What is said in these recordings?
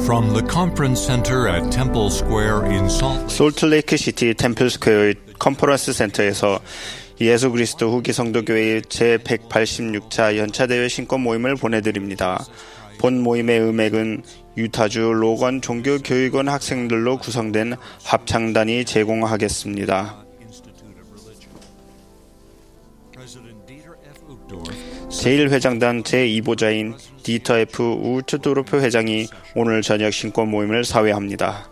From the conference center at Temple Square in 솔트레이크 시티 템플 스퀘어의 컨퍼런스 센터에서 예수 그리스도 후기 성도교회의 제186차 연차대회 신권 모임을 보내드립니다. 본 모임의 음액은 유타주 로건 종교교육원 학생들로 구성된 합창단이 제공하겠습니다. 제1회장단 제2보좌인 디터 F. 우트도르프 회장이 오늘 저녁 신권 모임을 사회합니다.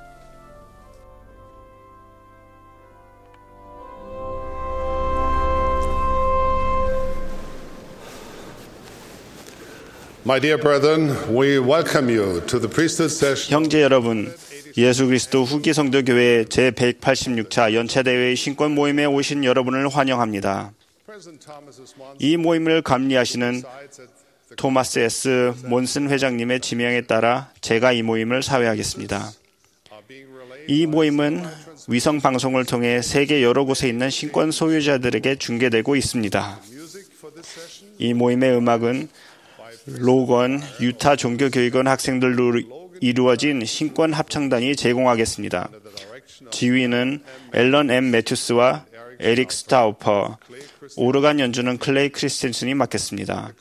My dear brethren, we welcome you to the priesthood session. 형제 여러분, 예수 그리스도 후기 성도교회 제186차 연차대회 신권 모임에 오신 여러분을 환영합니다. 이 모임을 감리하시는 토마스 S. 몬슨 회장님의 지명에 따라 제가 이 모임을 사회하겠습니다. 이 모임은 위성방송을 통해 세계 여러 곳에 있는 신권 소유자들에게 중계되고 있습니다. 이 모임의 음악은 로건 유타 종교교육원 학생들로 이루어진 신권 합창단이 제공하겠습니다. 지휘는 앨런 M. 매튜스와 에릭 스타우퍼, 오르간 연주는 클레이 크리스텐슨이 맡겠습니다.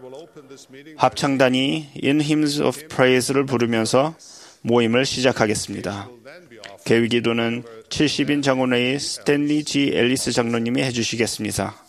합창단이 In Hymns of Praise를 부르면서 모임을 시작하겠습니다. 개위기도는 70인 장로회의 스탠리 G. 앨리스 장로님이 해주시겠습니다.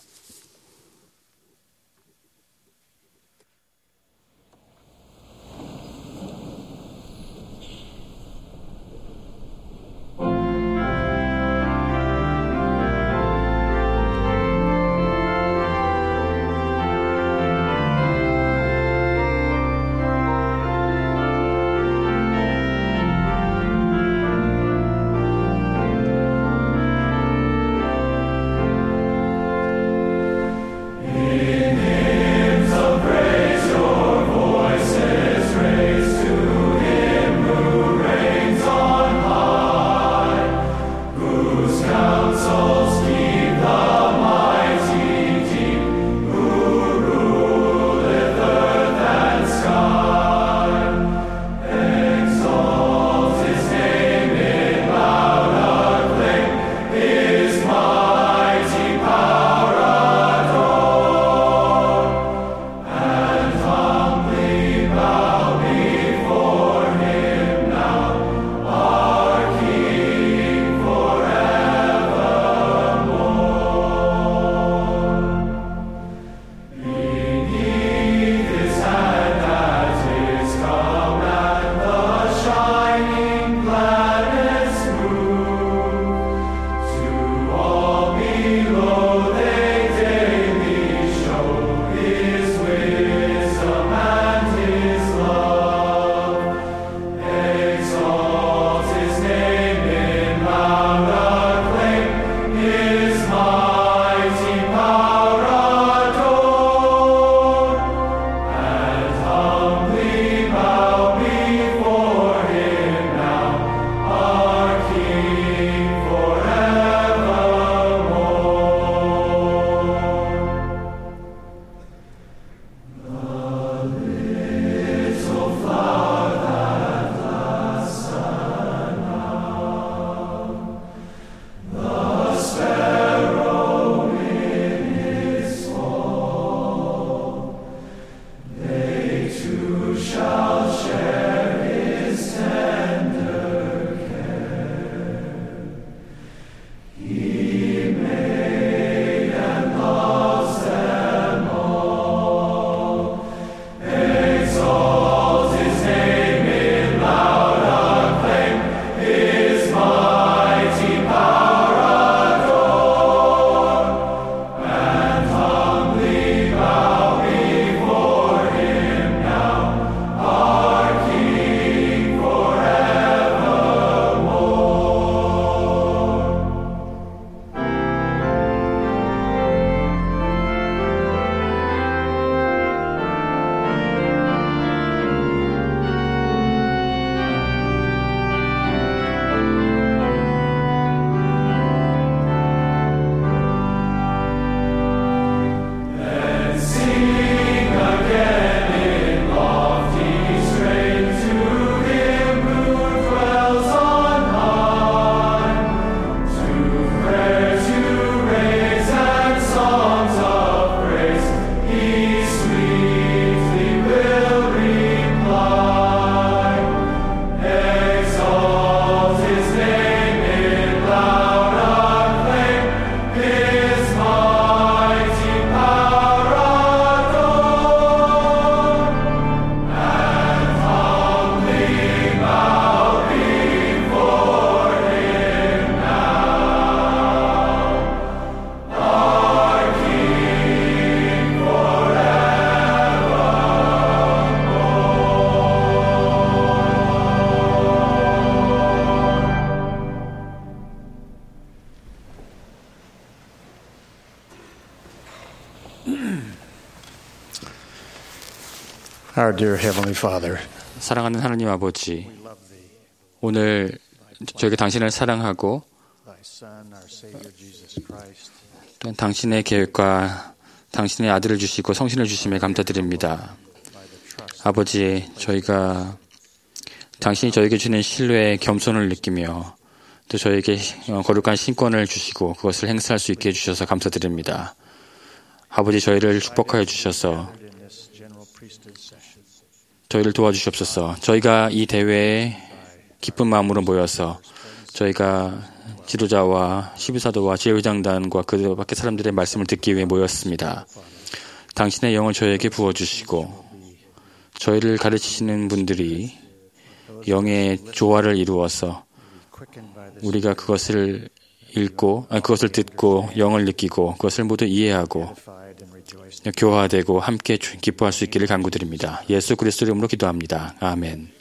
Our dear Heavenly Father, 사랑하는 하나님 아버지, 오늘 저희가 당신을 사랑하고 Thy Son, our Savior Jesus Christ, 또한 당신의 계획과 당신의 아들을 주시고 성신을 주심에 감사드립니다. 아버지, 저희가 당신이 저에게 주는 신뢰에 겸손을 느끼며 또 저에게 거룩한 신권을 주시고 그것을 행사할 수 있게 해주셔서 감사드립니다. 아버지, 저희를 축복하여 주셔서 in this general priesthood session, 저희를 도와주시옵소서. 저희가 이 대회에 기쁜 마음으로 모여서 저희가 지도자와 12사도와 제회장단과 그 밖의 사람들의 말씀을 듣기 위해 모였습니다. 당신의 영을 저에게 부어주시고 저희를 가르치시는 분들이 영의 조화를 이루어서 quickened by the 우리가 그것을 그것을 듣고 영을 느끼고 그것을 모두 이해하고 Spirit and rejoiced. 교화되고 함께 기뻐할 수 있기를 간구드립니다. 예수 그리스도 이름으로 기도합니다. 아멘.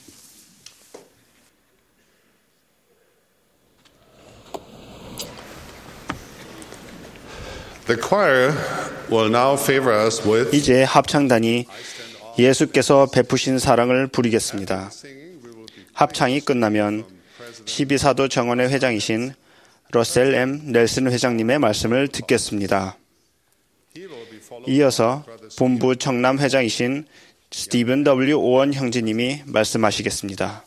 The choir will now favor us with 이제 합창단이 예수께서 베푸신 사랑을 부르겠습니다. 합창이 끝나면 12사도 정원회 회장이신 러셀 M. 넬슨 회장님의 말씀을 듣겠습니다. 이어서 본부 청남 회장이신 스티븐 W. 오원 형제님이 말씀하시겠습니다.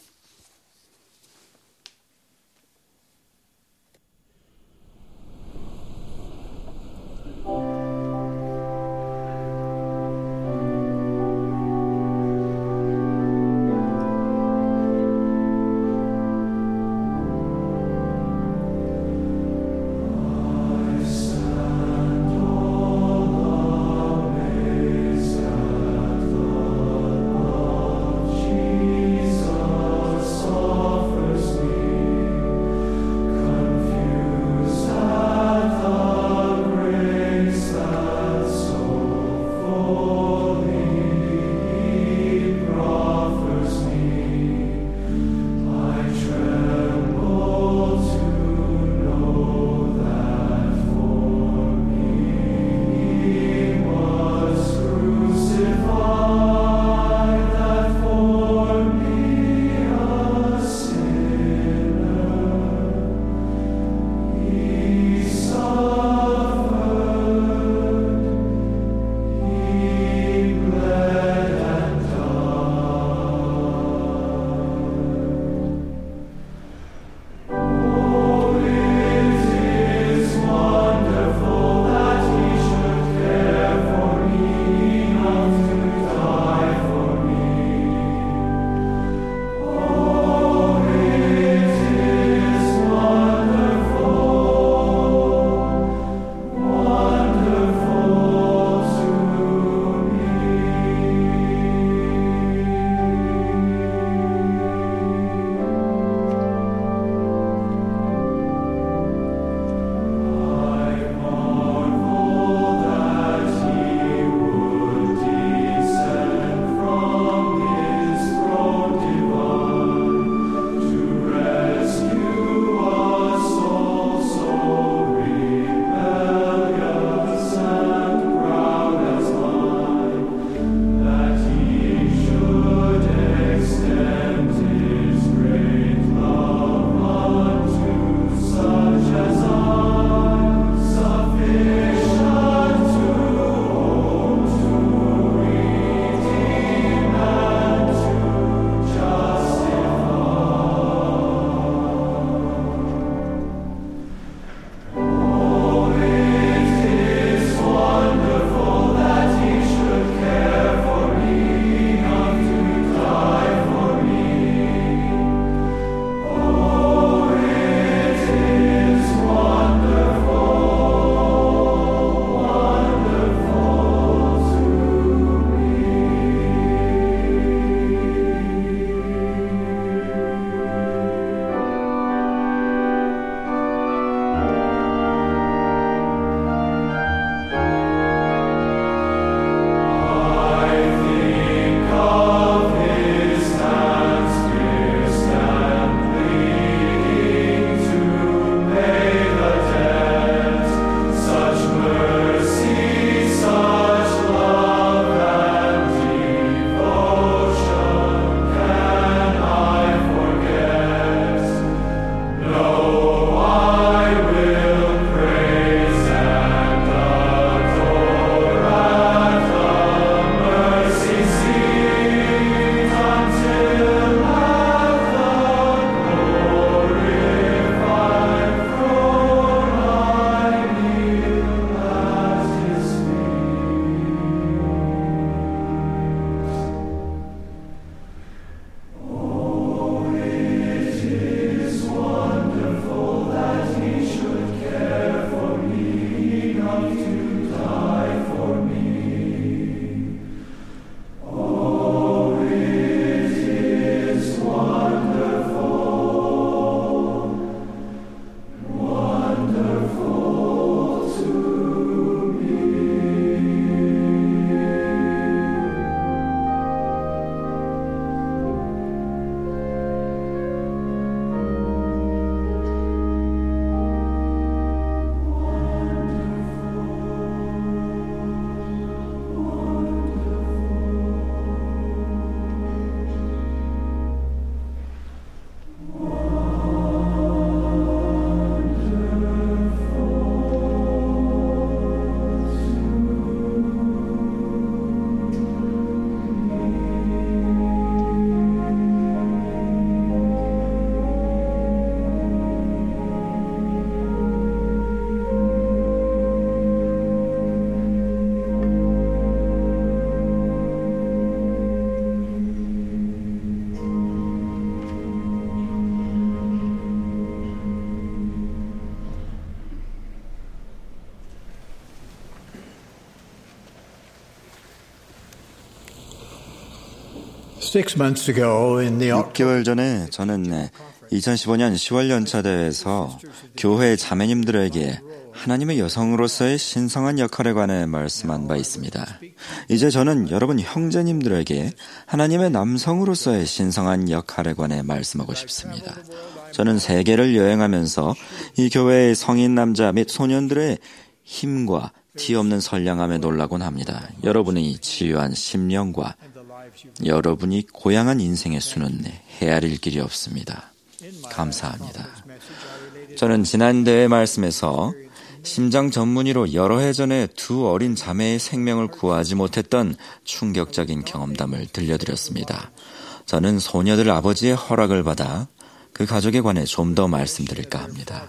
Jesus. 6개월 전에 저는 2015년 10월 연차대회에서 교회 자매님들에게 하나님의 여성으로서의 신성한 역할에 관해 말씀한 바 있습니다. 이제 저는 여러분 형제님들에게 하나님의 남성으로서의 신성한 역할에 관해 말씀하고 싶습니다. 저는 세계를 여행하면서 이 교회의 성인 남자 및 소년들의 힘과 티없는 선량함에 놀라곤 합니다. 여러분의 치유한 심령과 여러분이 고양한 인생의 수는 헤아릴 길이 없습니다. 감사합니다. 저는 지난 대회 말씀에서 심장 전문의로 여러 해 전에 두 어린 자매의 생명을 구하지 못했던 충격적인 경험담을 들려드렸습니다. 저는 소녀들 아버지의 허락을 받아 그 가족에 관해 좀 더 말씀드릴까 합니다.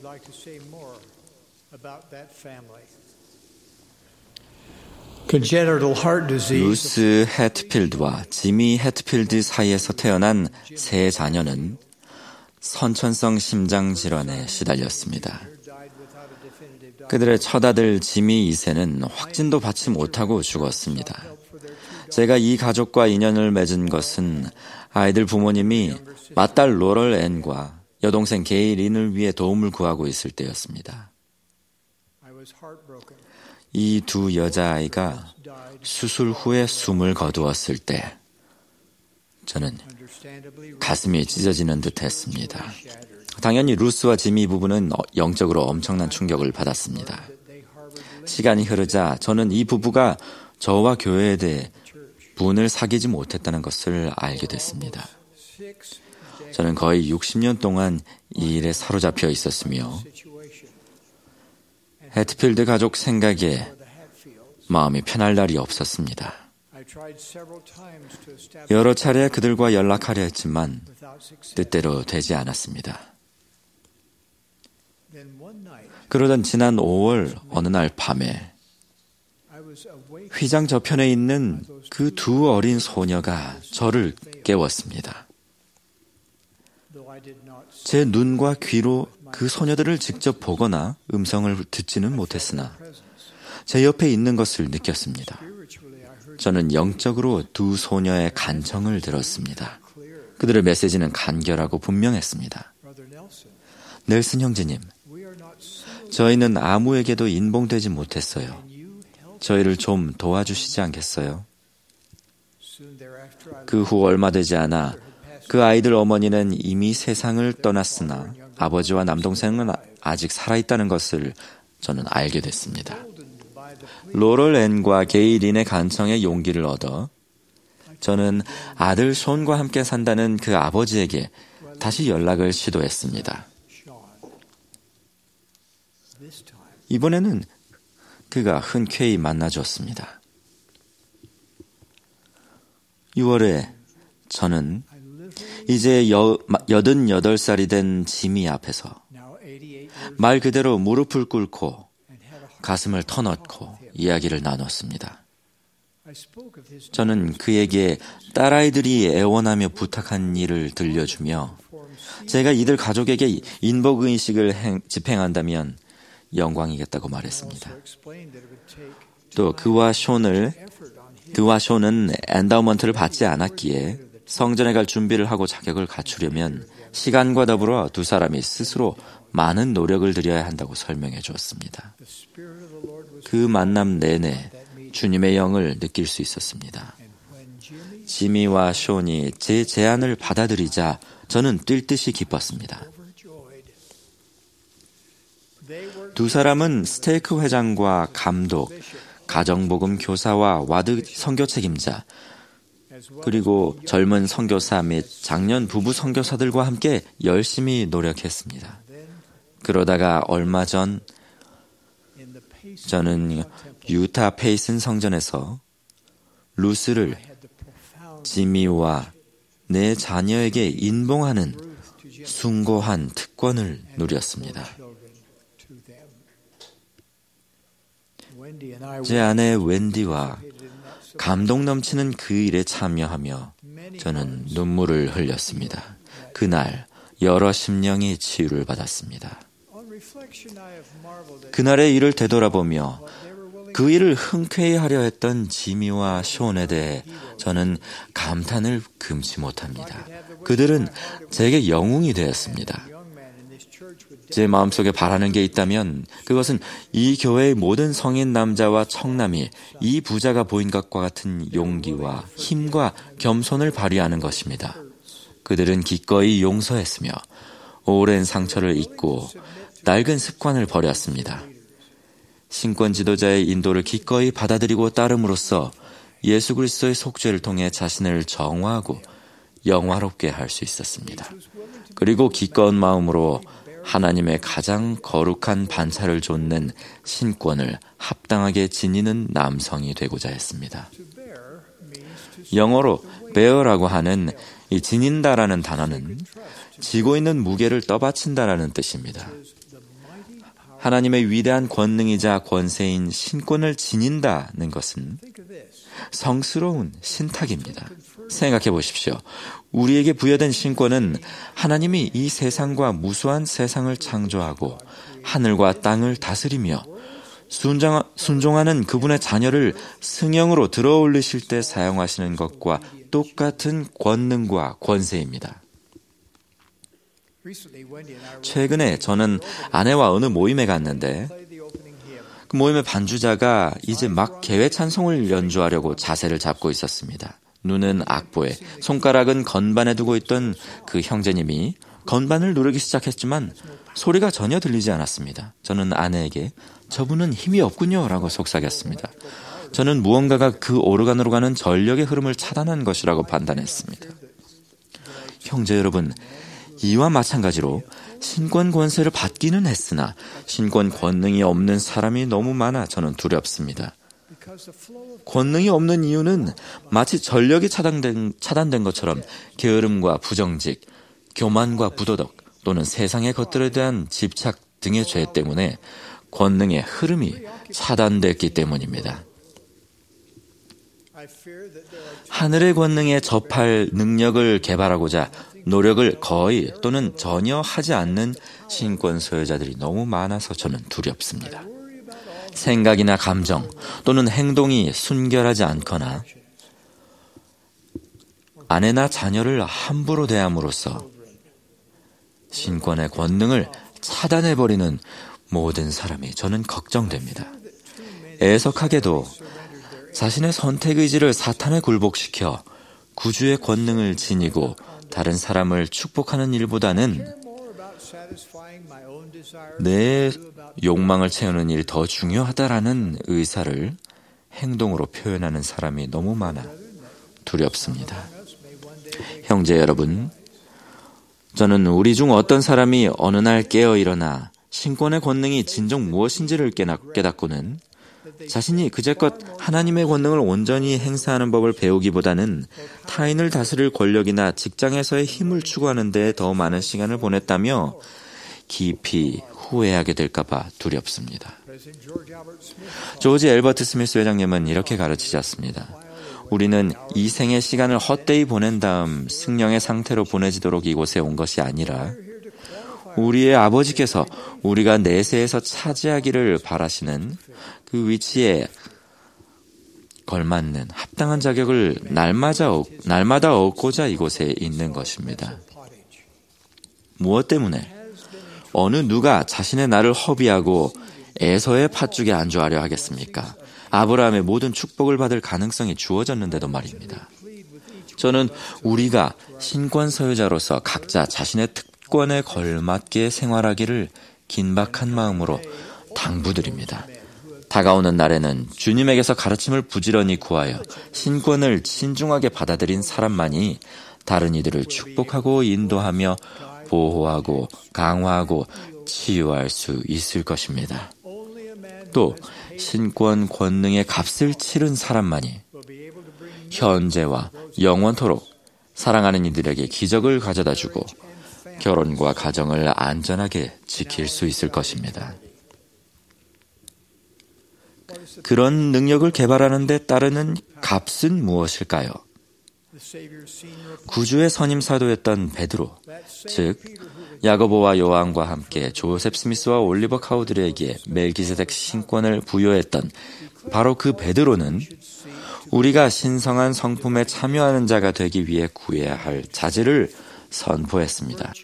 루스 해트필드와 지미 해트필드 사이에서 태어난 세 자녀는 선천성 심장 질환에 시달렸습니다. 그들의 첫 아들 지미 2세는 확진도 받지 못하고 죽었습니다. 제가 이 가족과 인연을 맺은 것은 아이들 부모님이 맏딸 로럴 앤과 여동생 게이 린을 위해 도움을 구하고 있을 때였습니다. 이 두 여자아이가 수술 후에 숨을 거두었을 때 저는 가슴이 찢어지는 듯 했습니다. 당연히 루스와 지미 부부는 영적으로 엄청난 충격을 받았습니다. 시간이 흐르자 저는 이 부부가 저와 교회에 대해 분을 사귀지 못했다는 것을 알게 됐습니다. 저는 거의 60년 동안 이 일에 사로잡혀 있었으며 해트필드 가족 생각에 마음이 편할 날이 없었습니다. 여러 차례 그들과 연락하려 했지만 뜻대로 되지 않았습니다. 그러던 지난 5월 어느 날 밤에 휘장 저편에 있는 그 두 어린 소녀가 저를 깨웠습니다. 제 눈과 귀로 그 소녀들을 직접 보거나 음성을 듣지는 못했으나 제 옆에 있는 것을 느꼈습니다. 저는 영적으로 두 소녀의 간청을 들었습니다. 그들의 메시지는 간결하고 분명했습니다. 넬슨 형제님, 저희는 아무에게도 인봉되지 못했어요. 저희를 좀 도와주시지 않겠어요? 그 후 얼마 되지 않아 그 아이들 어머니는 이미 세상을 떠났으나 아버지와 남동생은 아직 살아있다는 것을 저는 알게 됐습니다. 로럴 앤과 게이 린의 간청에 용기를 얻어 저는 아들 숀과 함께 산다는 그 아버지에게 다시 연락을 시도했습니다. 이번에는 그가 흔쾌히 만나줬습니다. 6월에 저는 이제 88살이 된 지미 앞에서 말 그대로 무릎을 꿇고 가슴을 터넣고 이야기를 나눴습니다. 저는 그에게 딸아이들이 애원하며 부탁한 일을 들려주며 제가 이들 가족에게 인복의식을 집행한다면 영광이겠다고 말했습니다. 또 그와 숀은 엔다우먼트를 받지 않았기에 성전에 갈 준비를 하고 자격을 갖추려면 시간과 더불어 두 사람이 스스로 많은 노력을 들여야 한다고 설명해 주었습니다. 그 만남 내내 주님의 영을 느낄 수 있었습니다. 지미와 숀이 제 제안을 받아들이자 저는 뛸 듯이 기뻤습니다. 두 사람은 스테이크 회장과 감독, 가정복음 교사와 와드 선교 책임자, 그리고 젊은 선교사 및 장년 부부 선교사들과 함께 열심히 노력했습니다. 그러다가 얼마 전 저는 유타 페이슨 성전에서 루스를 지미와 내 자녀에게 인봉하는 숭고한 특권을 누렸습니다. 제 아내 웬디와 감동 넘치는 그 일에 참여하며 저는 눈물을 흘렸습니다. 그날 여러 심령이 치유를 받았습니다. 그날의 일을 되돌아보며 그 일을 흔쾌히 하려 했던 지미와 숀에 대해 저는 감탄을 금치 못합니다. 그들은 제게 영웅이 되었습니다. 제 마음속에 바라는 게 있다면 그것은 이 교회의 모든 성인 남자와 청남이 이 부자가 보인 것과 같은 용기와 힘과 겸손을 발휘하는 것입니다. 그들은 기꺼이 용서했으며 오랜 상처를 잊고 낡은 습관을 버렸습니다. 신권 지도자의 인도를 기꺼이 받아들이고 따름으로써 예수 그리스도의 속죄를 통해 자신을 정화하고 영화롭게 할 수 있었습니다. 그리고 기꺼운 마음으로 하나님의 가장 거룩한 반차를 좇는 신권을 합당하게 지니는 남성이 되고자 했습니다. 영어로 bear라고 하는 이 지닌다라는 단어는 지고 있는 무게를 떠받친다라는 뜻입니다. 하나님의 위대한 권능이자 권세인 신권을 지닌다는 것은 성스러운 신탁입니다. 생각해 보십시오. 우리에게 부여된 신권은 하나님이 이 세상과 무수한 세상을 창조하고 하늘과 땅을 다스리며 순종하는 그분의 자녀를 승형으로 들어올리실 때 사용하시는 것과 똑같은 권능과 권세입니다. 최근에 저는 아내와 어느 모임에 갔는데 그 모임의 반주자가 이제 막 개회 찬송을 연주하려고 자세를 잡고 있었습니다. 눈은 악보에, 손가락은 건반에 두고 있던 그 형제님이 건반을 누르기 시작했지만 소리가 전혀 들리지 않았습니다. 저는 아내에게 저분은 힘이 없군요 라고 속삭였습니다. 저는 무언가가 그 오르간으로 가는 전력의 흐름을 차단한 것이라고 판단했습니다. 형제 여러분, 이와 마찬가지로 신권 권세를 받기는 했으나 신권 권능이 없는 사람이 너무 많아 저는 두렵습니다. 권능이 없는 이유는 마치 전력이 차단된 것처럼 게으름과 부정직, 교만과 부도덕 또는 세상의 것들에 대한 집착 등의 죄 때문에 권능의 흐름이 차단됐기 때문입니다. 하늘의 권능에 접할 능력을 개발하고자 노력을 거의 또는 전혀 하지 않는 신권 소유자들이 너무 많아서 저는 두렵습니다. 생각이나 감정 또는 행동이 순결하지 않거나 아내나 자녀를 함부로 대함으로써 신권의 권능을 차단해버리는 모든 사람이 저는 걱정됩니다. 애석하게도 자신의 선택의지를 사탄에 굴복시켜 구주의 권능을 지니고 다른 사람을 축복하는 일보다는 내 욕망을 채우는 일이 더 중요하다라는 의사를 행동으로 표현하는 사람이 너무 많아 두렵습니다. 형제 여러분, 저는 우리 중 어떤 사람이 어느 날 깨어 일어나 신권의 권능이 진정 무엇인지를 깨닫고는 자신이 그제껏 하나님의 권능을 온전히 행사하는 법을 배우기보다는 타인을 다스릴 권력이나 직장에서의 힘을 추구하는 데 더 많은 시간을 보냈다며 깊이 후회하게 될까봐 두렵습니다. 조지 엘버트 스미스 회장님은 이렇게 가르치셨습니다. 우리는 이 생의 시간을 헛되이 보낸 다음 승령의 상태로 보내지도록 이곳에 온 것이 아니라 우리의 아버지께서 우리가 내세에서 차지하기를 바라시는 그 위치에 걸맞는 합당한 자격을 날마다 얻고자 이곳에 있는 것입니다. 무엇 때문에? 어느 누가 자신의 날을 허비하고 에서의 팥죽에 안주하려 하겠습니까? 아브라함의 모든 축복을 받을 가능성이 주어졌는데도 말입니다. 저는 우리가 신권 소유자로서 각자 자신의 특권에 걸맞게 생활하기를 긴박한 마음으로 당부드립니다. 다가오는 날에는 주님에게서 가르침을 부지런히 구하여 신권을 신중하게 받아들인 사람만이 다른 이들을 축복하고 인도하며 보호하고 강화하고 치유할 수 있을 것입니다. 또 신권 권능의 값을 치른 사람만이 현재와 영원토록 사랑하는 이들에게 기적을 가져다주고 결혼과 가정을 안전하게 지킬 수 있을 것입니다. 그런 능력을 개발하는 데 따르는 값은 무엇일까요? 구주의 선임 사도였던 베드로, 즉 야고보와 요한과 함께 조셉 스미스와 올리버 카우드리에게 멜기세덱 신권을 부여했던 바로 그 베드로는 우리가 신성한 성품에 참여하는 자가 되기 위해 구해야 할 자질을 선포했습니다.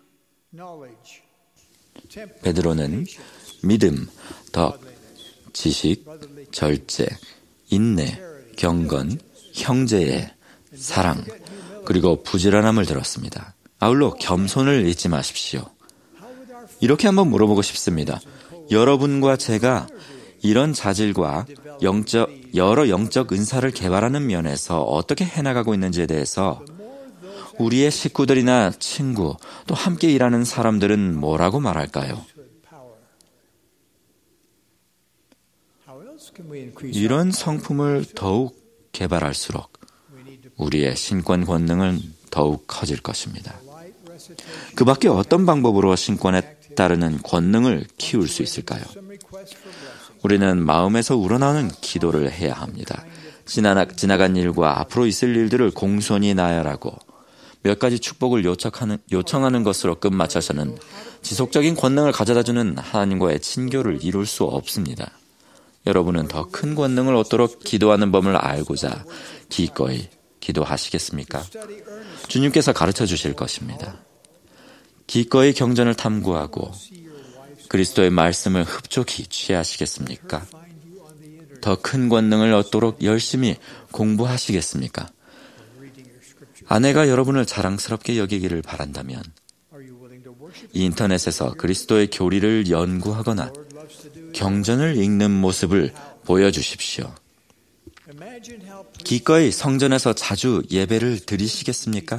베드로는 믿음, 덕, 지식, 절제, 인내, 경건, 형제애, 사랑, 그리고 부지런함을 들었습니다. 아울러 겸손을 잊지 마십시오. 이렇게 한번 물어보고 싶습니다. 여러분과 제가 이런 자질과 여러 영적 은사를 개발하는 면에서 어떻게 해나가고 있는지에 대해서 우리의 식구들이나 친구, 또 함께 일하는 사람들은 뭐라고 말할까요? 이런 성품을 더욱 개발할수록 우리의 신권 권능은 더욱 커질 것입니다. 그 밖에 어떤 방법으로 신권에 따르는 권능을 키울 수 있을까요? 우리는 마음에서 우러나오는 기도를 해야 합니다. 지나간 일과 앞으로 있을 일들을 공손히 나열하고 몇 가지 축복을 요청하는 것으로 끝마쳐서는 지속적인 권능을 가져다주는 하나님과의 친교를 이룰 수 없습니다. 여러분은 더 큰 권능을 얻도록 기도하는 법을 알고자 기꺼이 기도하시겠습니까? 주님께서 가르쳐 주실 것입니다. 기꺼이 경전을 탐구하고 그리스도의 말씀을 흡족히 취하시겠습니까? 더 큰 권능을 얻도록 열심히 공부하시겠습니까? 아내가 여러분을 자랑스럽게 여기기를 바란다면 인터넷에서 그리스도의 교리를 연구하거나 경전을 읽는 모습을 보여주십시오. 기꺼이 성전에서 자주 예배를 드리시겠습니까?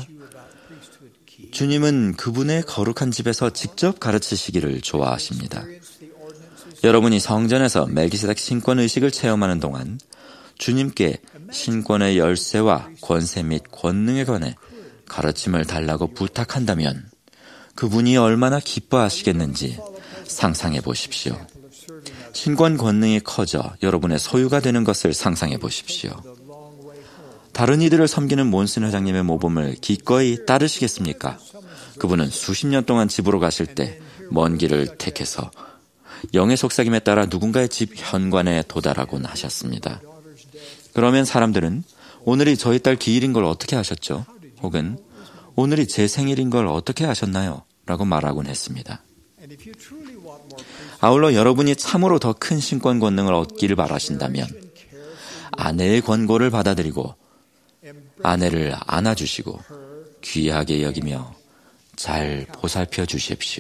주님은 그분의 거룩한 집에서 직접 가르치시기를 좋아하십니다. 여러분이 성전에서 멜기세덱 신권 의식을 체험하는 동안 주님께 신권의 열쇠와 권세 및 권능에 관해 가르침을 달라고 부탁한다면 그분이 얼마나 기뻐하시겠는지 상상해 보십시오. 신권 권능이 커져 여러분의 소유가 되는 것을 상상해 보십시오. 다른 이들을 섬기는 몬슨 회장님의 모범을 기꺼이 따르시겠습니까? 그분은 수십 년 동안 집으로 가실 때 먼 길을 택해서 영의 속삭임에 따라 누군가의 집 현관에 도달하곤 하셨습니다. 그러면 사람들은 오늘이 저희 딸 기일인 걸 어떻게 아셨죠? 혹은 오늘이 제 생일인 걸 어떻게 아셨나요? 라고 말하곤 했습니다. 아울러 여러분이 참으로 더 큰 신권 권능을 얻기를 바라신다면 아내의 권고를 받아들이고 아내를 안아주시고 귀하게 여기며 잘 보살펴 주십시오.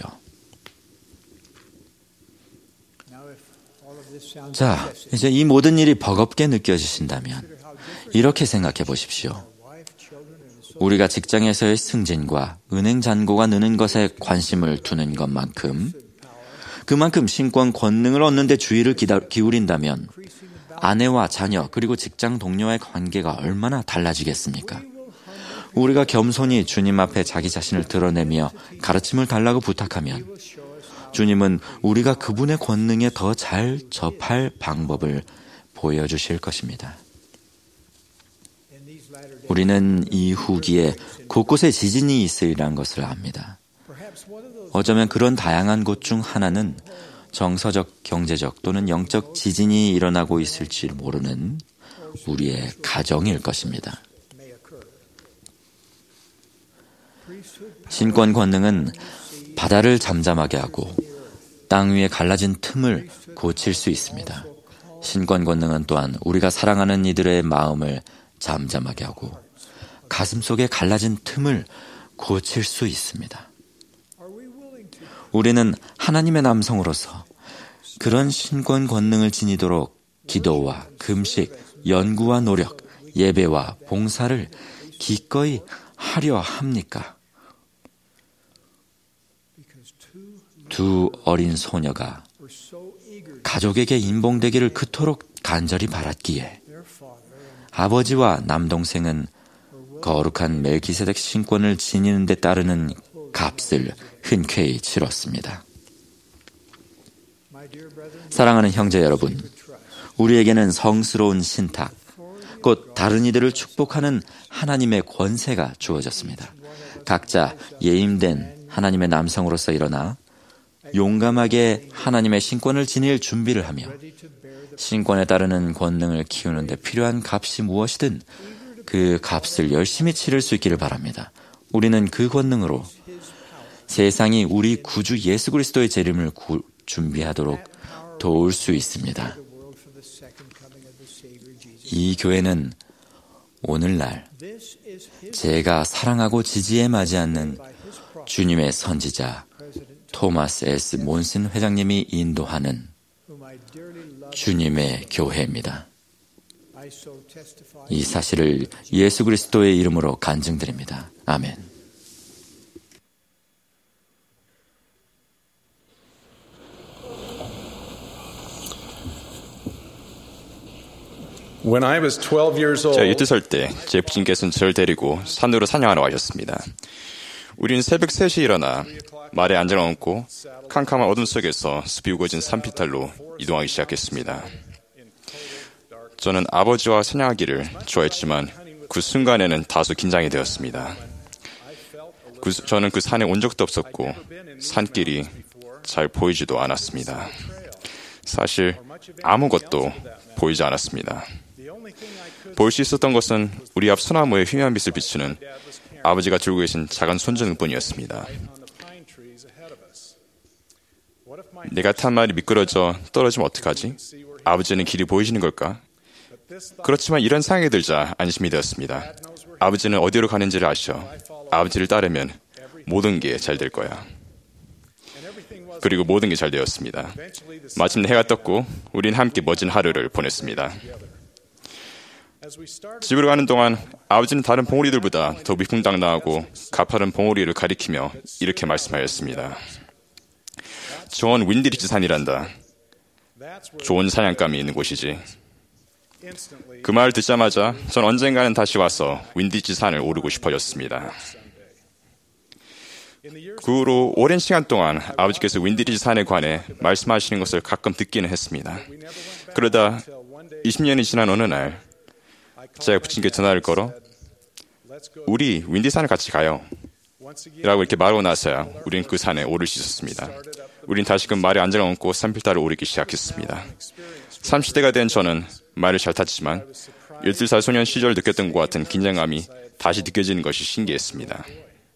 자, 이제 이 모든 일이 버겁게 느껴지신다면 이렇게 생각해 보십시오. 우리가 직장에서의 승진과 은행 잔고가 느는 것에 관심을 두는 것만큼 그만큼 신권 권능을 얻는 데 주의를 기울인다면 아내와 자녀 그리고 직장 동료와의 관계가 얼마나 달라지겠습니까? 우리가 겸손히 주님 앞에 자기 자신을 드러내며 가르침을 달라고 부탁하면 주님은 우리가 그분의 권능에 더 잘 접할 방법을 보여주실 것입니다. 우리는 이 후기에 곳곳에 지진이 있으리란 것을 압니다. 어쩌면 그런 다양한 곳 중 하나는 정서적, 경제적 또는 영적 지진이 일어나고 있을지 모르는 우리의 가정일 것입니다. 신권 권능은 바다를 잠잠하게 하고 땅 위에 갈라진 틈을 고칠 수 있습니다. 신권 권능은 또한 우리가 사랑하는 이들의 마음을 잠잠하게 하고 가슴 속에 갈라진 틈을 고칠 수 있습니다. 우리는 하나님의 남성으로서 그런 신권 권능을 지니도록 기도와 금식, 연구와 노력, 예배와 봉사를 기꺼이 하려 합니까? 두 어린 소녀가 가족에게 인봉되기를 그토록 간절히 바랐기에 아버지와 남동생은 거룩한 멜기세덱 신권을 지니는 데 따르는 값을 흔쾌히 치렀습니다. 사랑하는 형제 여러분, 우리에게는 성스러운 신탁, 곧 다른 이들을 축복하는 하나님의 권세가 주어졌습니다. 각자 예임된 하나님의 남성으로서 일어나 용감하게 하나님의 신권을 지닐 준비를 하며 신권에 따르는 권능을 키우는 데 필요한 값이 무엇이든 그 값을 열심히 치를 수 있기를 바랍니다. 우리는 그 권능으로 세상이 우리 구주 예수 그리스도의 재림을 준비하도록 도울 수 있습니다. 이 교회는 오늘날 제가 사랑하고 지지에 맞지 않는 주님의 선지자 토마스 S. 몬슨 회장님이 인도하는 주님의 교회입니다. 이 사실을 예수 그리스도의 이름으로 간증드립니다. 아멘. 제가 12살 때 제 부친께서는 저를 데리고 산으로 사냥하러 가셨습니다. 우리는 새벽 3시에 일어나 말에 안전을 얹고 캄캄한 어둠 속에서 숲이 우거진 산비탈로 이동하기 시작했습니다. 저는 아버지와 사냥하기를 좋아했지만 그 순간에는 다소 긴장이 되었습니다. 저는 그 산에 온 적도 없었고 산길이 잘 보이지도 않았습니다. 사실 아무것도 보이지 않았습니다. 볼 수 있었던 것은 우리 앞 소나무에 희미한 빛을 비추는 아버지가 들고 계신 작은 손전등뿐이었습니다. 내가 탄 말이 미끄러져 떨어지면 어떡하지? 아버지는 길이 보이시는 걸까? 그렇지만 이런 상황이 들자 안심이 되었습니다. 아버지는 어디로 가는지를 아셔. 아버지를 따르면 모든 게 잘 될 거야. 그리고 모든 게 잘 되었습니다. 마침내 해가 떴고 우린 함께 멋진 하루를 보냈습니다. 집으로 가는 동안 아버지는 다른 봉우리들보다 더 위풍당당하고 가파른 봉우리를 가리키며 이렇게 말씀하였습니다. 저건 윈디리지 산이란다. 좋은 사냥감이 있는 곳이지. 그 말을 듣자마자 전 언젠가는 다시 와서 윈디리지 산을 오르고 싶어졌습니다. 그 후로 오랜 시간 동안 아버지께서 윈디리지 산에 관해 말씀하시는 것을 가끔 듣기는 했습니다. 그러다 20년이 지난 어느 날 제가 부친께 전화를 걸어 우리 윈디산을 같이 가요 라고 이렇게 말하고 나서야 우린 그 산에 오를 수 있었습니다. 우린 다시금 말에 안전을 얹고 산필타를 오르기 시작했습니다. 30대가 된 저는 말을 잘 탔지만 12살 소년 시절 느꼈던 것 같은 긴장감이 다시 느껴지는 것이 신기했습니다.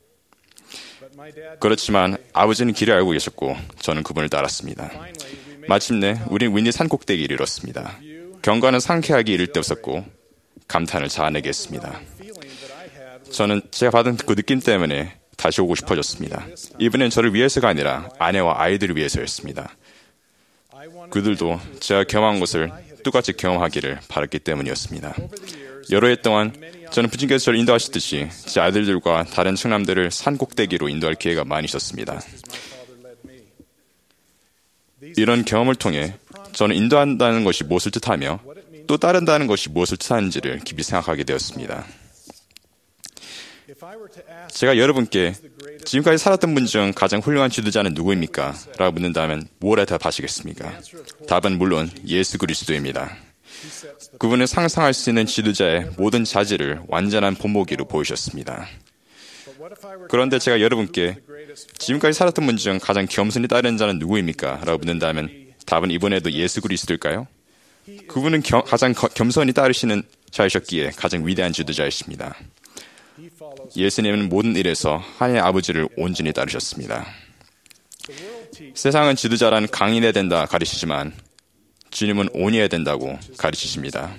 그렇지만 아버지는 길을 알고 계셨고 저는 그분을 따랐습니다. 마침내 우린 윈디 산 꼭대기를 이뤘습니다. 경관은 상쾌하게 이를 데 없었고 감탄을 자아내게 했습니다. 저는 제가 받은 그 느낌 때문에 다시 오고 싶어졌습니다. 이번엔 저를 위해서가 아니라 아내와 아이들을 위해서였습니다. 그들도 제가 경험한 것을 똑같이 경험하기를 바랐기 때문이었습니다. 여러 해 동안 저는 부친께서 저를 인도하시듯이 제 아들들과 다른 청남들을 산 꼭대기로 인도할 기회가 많이 있었습니다. 이런 경험을 통해 저는 인도한다는 것이 무엇을 뜻하며 또 따른다는 것이 무엇을 뜻하는지를 깊이 생각하게 되었습니다. 제가 여러분께 지금까지 살았던 분 중 가장 훌륭한 지도자는 누구입니까? 라고 묻는다면 뭐라 대답하시겠습니까? 답은 물론 예수 그리스도입니다. 그분은 상상할 수 있는 지도자의 모든 자질을 완전한 본보기로 보이셨습니다. 그런데 제가 여러분께 지금까지 살았던 분 중 가장 겸손히 따르는 자는 누구입니까? 라고 묻는다면 답은 이번에도 예수 그리스도일까요? 그분은 가장 겸손히 따르시는 자이셨기에 가장 위대한 지도자이십니다. 예수님은 모든 일에서 하나님의 아버지를 온전히 따르셨습니다. 세상은 지도자란 강인해야 된다 가르치지만 주님은 온유해야 된다고 가르치십니다.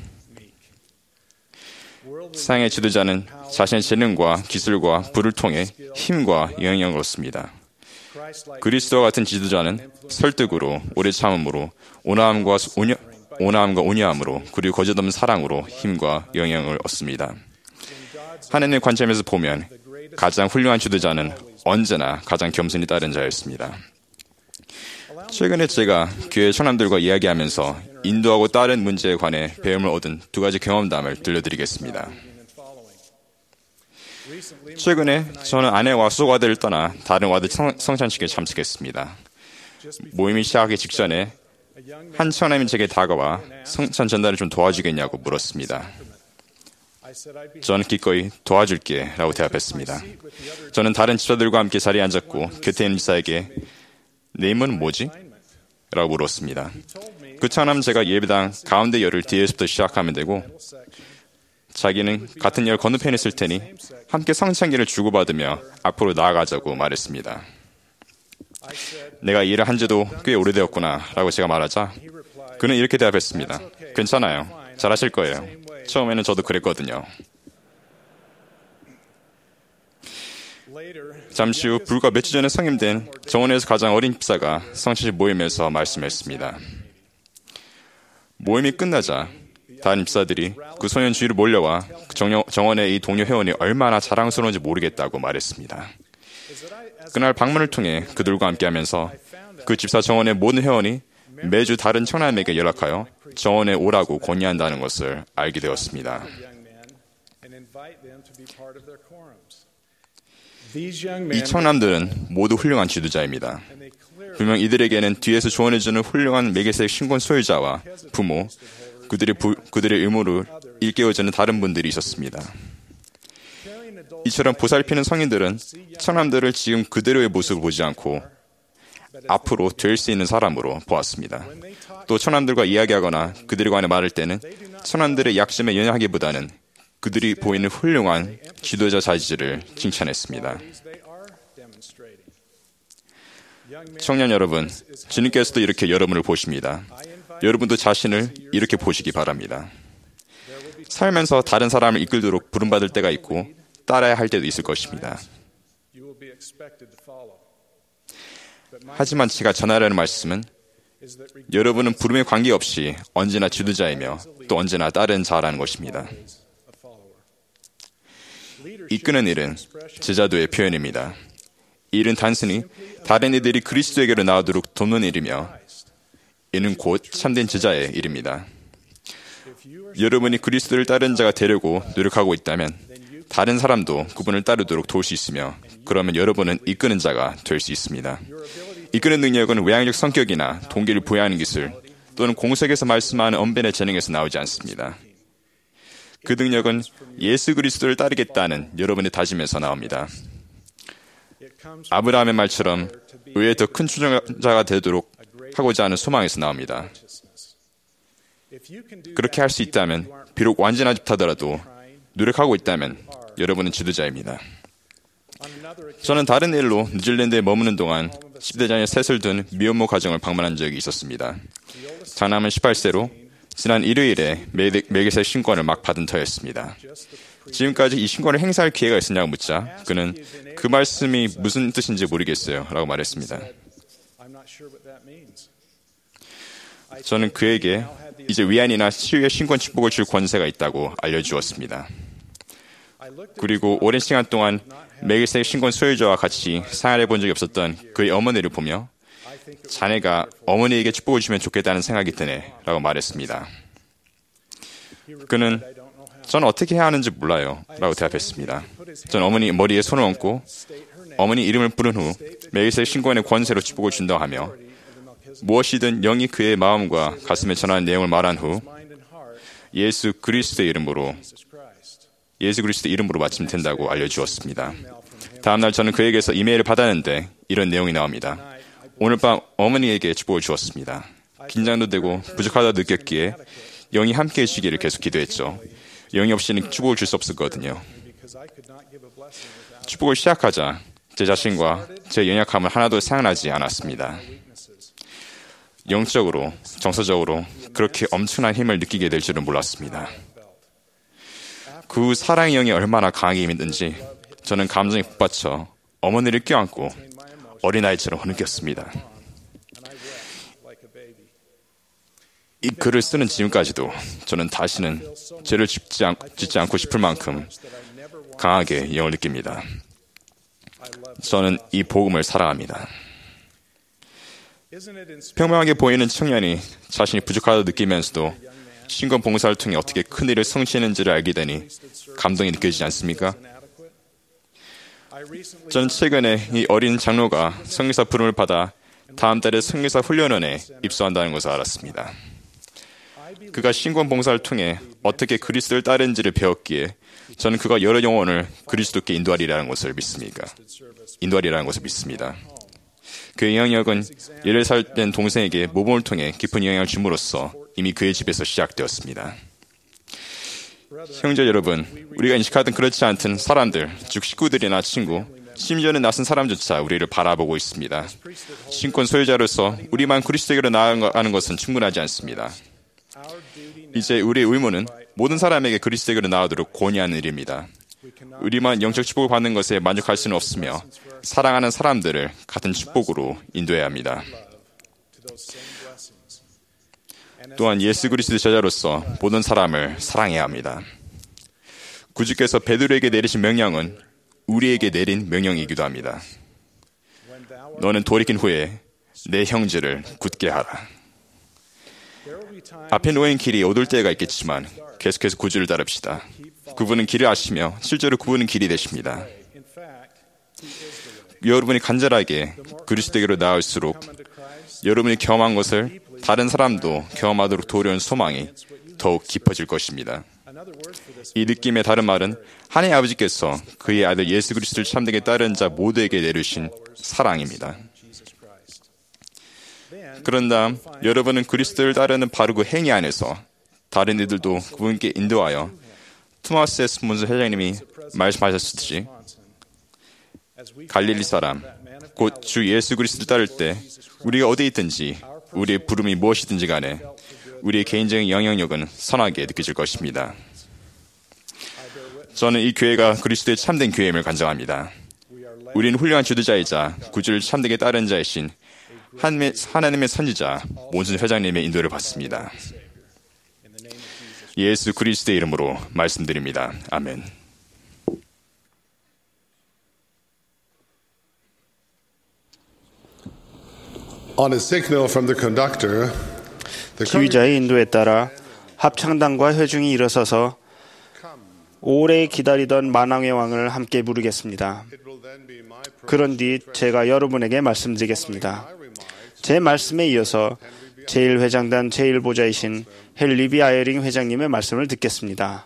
세상의 지도자는 자신의 재능과 기술과 부를 통해 힘과 영향력을 얻습니다. 그리스도와 같은 지도자는 설득으로, 오래 참음으로, 온화함과 온유함으로, 그리고 거짓없는 사랑으로 힘과 영향을 얻습니다. 하나님의 관점에서 보면 가장 훌륭한 지도자는 언제나 가장 겸손히 따른 자였습니다. 최근에 제가 교회 청남들과 이야기하면서 인도하고 따른 문제에 관해 배움을 얻은 2가지 경험담을 들려드리겠습니다. 최근에 저는 아내와 수고아들을 떠나 다른 와드 성찬식에 참석했습니다. 모임이 시작하기 직전에 한 청남이 제게 다가와 성찬 전달을 좀 도와주겠냐고 물었습니다. 저는 기꺼이 도와줄게 라고 대답했습니다. 저는 다른 집사들과 함께 자리에 앉았고 곁에 있는 집사에게 내 임무는 뭐지? 라고 물었습니다. 그 차남 제가 예배당 가운데 열을 뒤에서부터 시작하면 되고 자기는 같은 열 건너편에 있을 테니 함께 성찬기를 주고받으며 앞으로 나아가자고 말했습니다. 내가 이 일을 한 지도 꽤 오래되었구나 라고 제가 말하자 그는 이렇게 대답했습니다. 괜찮아요. 잘하실 거예요. 처음에는 저도 그랬거든요. 잠시 후 불과 몇 주 전에 성임된 정원에서 가장 어린 집사가 성취식 모임에서 말씀했습니다. 모임이 끝나자 다른 집사들이 그 소년 주위로 몰려와 정원의 이 동료 회원이 얼마나 자랑스러운지 모르겠다고 말했습니다. 그날 방문을 통해 그들과 함께하면서 그 집사 정원의 모든 회원이 매주 다른 청남에게 연락하여 정원에 오라고 권유한다는 것을 알게 되었습니다. 이 청남들은 모두 훌륭한 지도자입니다. 분명 이들에게는 뒤에서 조언해주는 훌륭한 매개색 신권 소유자와 부모, 그들의 의무를 일깨워주는 다른 분들이 있었습니다. 이처럼 보살피는 성인들은 청남들을 지금 그대로의 모습을 보지 않고 앞으로 될 수 있는 사람으로 보았습니다. 또 청남들과 이야기하거나 그들과 관해 말할 때는 청남들의 약점에 연연하기보다는 그들이 보이는 훌륭한 지도자 자질을 칭찬했습니다. 청년 여러분, 주님께서도 이렇게 여러분을 보십니다. 여러분도 자신을 이렇게 보시기 바랍니다. 살면서 다른 사람을 이끌도록 부름받을 때가 있고 따라야 할 때도 있을 것입니다. 하지만 제가 전하려는 말씀은 여러분은 부름에 관계없이 언제나 지도자이며 또 언제나 따르는 자라는 것입니다. 이끄는 일은 제자도의 표현입니다. 이 일은 단순히 다른 이들이 그리스도에게로 나오도록 돕는 일이며 이는 곧 참된 제자의 일입니다. 여러분이 그리스도를 따르는 자가 되려고 노력하고 있다면 다른 사람도 그분을 따르도록 도울 수 있으며 그러면 여러분은 이끄는 자가 될 수 있습니다. 이끄는 능력은 외향적 성격이나 동기를 부여하는 기술 또는 공석에서 말씀하는 언변의 재능에서 나오지 않습니다. 그 능력은 예수 그리스도를 따르겠다는 여러분의 다짐에서 나옵니다. 아브라함의 말처럼 의에 더 큰 추종자가 되도록 하고자 하는 소망에서 나옵니다. 그렇게 할 수 있다면 비록 완전하지 못하더라도 노력하고 있다면 여러분은 지도자입니다. 저는 다른 일로 뉴질랜드에 머무는 동안 10대 자녀 셋을 둔 미혼모 가정을 방문한 적이 있었습니다. 장남은 18세로 지난 일요일에 매개세 신권을 막 받은 터였습니다. 지금까지 이 신권을 행사할 기회가 있었냐고 묻자 그는 그 말씀이 무슨 뜻인지 모르겠어요 라고 말했습니다. 저는 그에게 이제 위안이나 치유의 신권 축복을 줄 권세가 있다고 알려주었습니다. 그리고 오랜 시간 동안 매개세 신권 소유자와 같이 생활해 본 적이 없었던 그의 어머니를 보며 자네가 어머니에게 축복을 주면 좋겠다는 생각이 드네 라고 말했습니다. 그는 전 어떻게 해야 하는지 몰라요 라고 대답했습니다. 전 어머니 머리에 손을 얹고 어머니 이름을 부른 후 매개세 신권의 권세로 축복을 준다고 하며 무엇이든 영이 그의 마음과 가슴에 전하는 내용을 말한 후 예수 그리스도의 이름으로 마치면 된다고 알려주었습니다. 다음날 저는 그에게서 이메일을 받았는데 이런 내용이 나옵니다. 오늘 밤 어머니에게 축복을 주었습니다. 긴장도 되고 부족하다 느꼈기에 영이 함께해 주기를 계속 기도했죠. 영이 없이는 축복을 줄 수 없었거든요. 축복을 시작하자 제 자신과 제 연약함을 하나도 생각나지 않았습니다. 영적으로, 정서적으로 그렇게 엄청난 힘을 느끼게 될 줄은 몰랐습니다. 그 사랑의 영이 얼마나 강하게 임했는지 저는 감정에 북받쳐 어머니를 껴안고 어린아이처럼 흐느꼈습니다. 이 글을 쓰는 지금까지도 저는 다시는 죄를 짓지 않고 싶을 만큼 강하게 영을 느낍니다. 저는 이 복음을 사랑합니다. 평범하게 보이는 청년이 자신이 부족하다고 느끼면서도 신권 봉사를 통해 어떻게 큰 일을 성취했는지를 알게 되니 감동이 느껴지지 않습니까? 저는 최근에 이 어린 장로가 성교사 부름을 받아 다음 달에 성교사 훈련원에 입소한다는 것을 알았습니다. 그가 신권 봉사를 통해 어떻게 그리스도를 따르는지를 배웠기에 저는 그가 여러 영혼을 그리스도께 인도하리라는 것을 믿습니다. 그의 영향력은 11살 된 동생에게 모범을 통해 깊은 영향을 줌으로써 이미 그의 집에서 시작되었습니다. 형제 여러분, 우리가 인식하든 그렇지 않든 사람들, 즉 식구들이나 친구, 심지어는 낯선 사람조차 우리를 바라보고 있습니다. 신권 소유자로서 우리만 그리스도에게로 나아가는 것은 충분하지 않습니다. 이제 우리의 의무는 모든 사람에게 그리스도에게로 나아오도록 권유하는 일입니다. 우리만 영적 축복을 받는 것에 만족할 수는 없으며 사랑하는 사람들을 같은 축복으로 인도해야 합니다. 또한 예수 그리스도의 제자로서 모든 사람을 사랑해야 합니다. 구주께서 베드로에게 내리신 명령은 우리에게 내린 명령이기도 합니다. 너는 돌이킨 후에 내 형제를 굳게 하라. 앞에 놓인 길이 어두울 때가 있겠지만 계속해서 구주를 따릅시다. 그분은 길을 아시며 실제로 그분은 길이 되십니다. 여러분이 간절하게 그리스도에게로 나아올수록 여러분이 경험한 것을 다른 사람도 경험하도록 도우려는 소망이 더욱 깊어질 것입니다. 이 느낌의 다른 말은 하나님의 아버지께서 그의 아들 예수 그리스도를 참되게 따르는 자 모두에게 내리신 사랑입니다. 그런 다음 여러분은 그리스도를 따르는 바로 그 행위 안에서 다른 이들도 그분께 인도하여 토마스 S. 문서 회장님이 말씀하셨듯이 갈릴리 사람, 곧 주 예수 그리스도를 따를 때 우리가 어디에 있든지 우리의 부름이 무엇이든지 간에 우리의 개인적인 영향력은 선하게 느껴질 것입니다. 저는 이 교회가 그리스도의 참된 교회임을 간증합니다. 우리는 훌륭한 주도자이자 구주를 참되게 따르는 자이신 하나님의 선지자 몬슨 회장님의 인도를 받습니다. 예수 그리스도의 이름으로 말씀드립니다. 아멘. On a signal from the conductor, 지휘자의 인도에 따라 합창단과 회중이 일어서서 오래 기다리던 만왕의 왕을 함께 부르겠습니다. 그런 뒤 제가 여러분에게 말씀드리겠습니다. 제 말씀에 이어서 제1회장단 제1보좌이신 헨리비 아이링 회장님의 말씀을 듣겠습니다.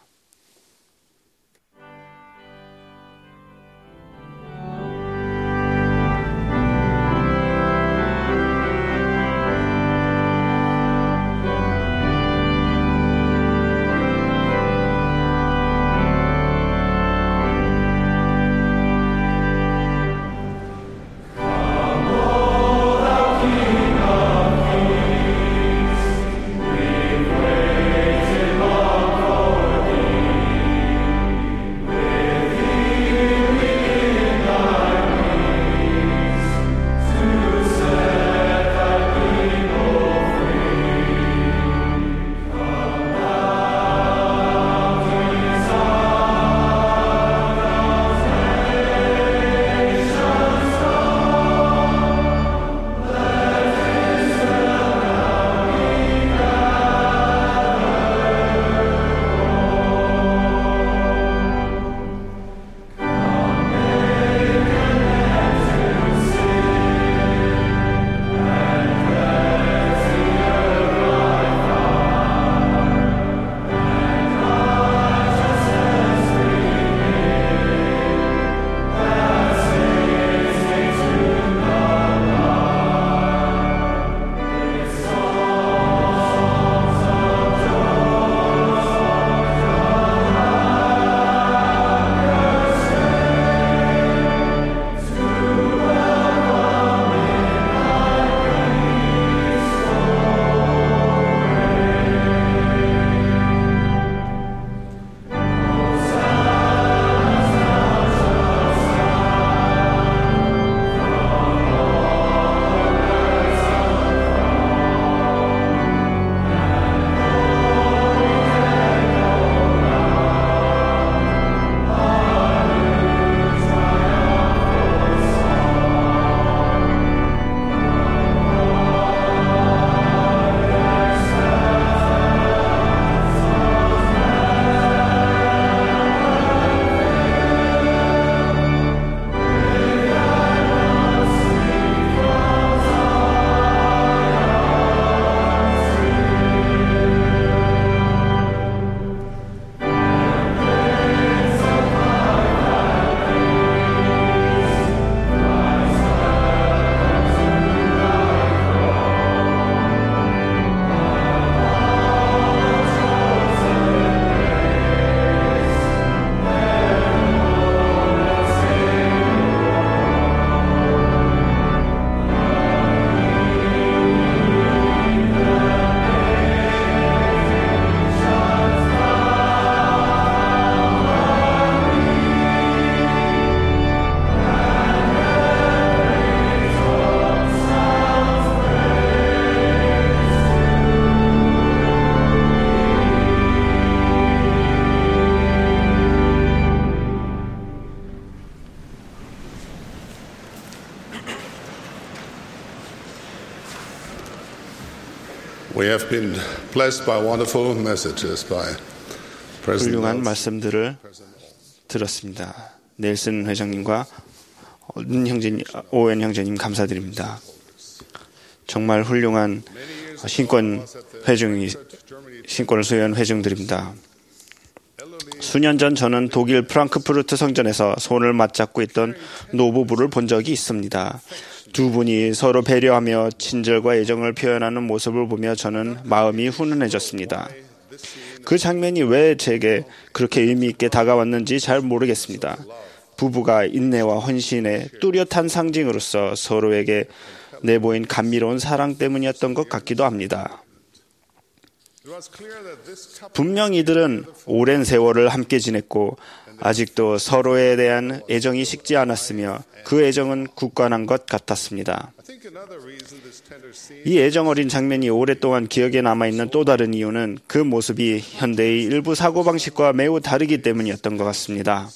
have been blessed by wonderful messages by President 훌륭한 Nelson. 말씀들을 들었습니다. 넬슨 회장님과 오웬 형제님 감사드립니다. 정말 훌륭한 신권을 소유한 회중들입니다. 수년 전 저는 독일 프랑크푸르트 성전에서 손을 맞잡고 있던 노부부를 본 적이 있습니다. 두 분이 서로 배려하며 친절과 애정을 표현하는 모습을 보며 저는 마음이 훈훈해졌습니다. 그 장면이 왜 제게 그렇게 의미 있게 다가왔는지 잘 모르겠습니다. 부부가 인내와 헌신의 뚜렷한 상징으로서 서로에게 내보인 감미로운 사랑 때문이었던 것 같기도 합니다. 분명 이들은 오랜 세월을 함께 지냈고 아직도 서로에 대한 애정이 식지 않았으며 그 애정은 굳건한 것 같았습니다. 이 애정 어린 장면이 오랫동안 기억에 남아있는 또 다른 이유는 그 모습이 현대의 일부 사고방식과 매우 다르기 때문이었던 것 같습니다.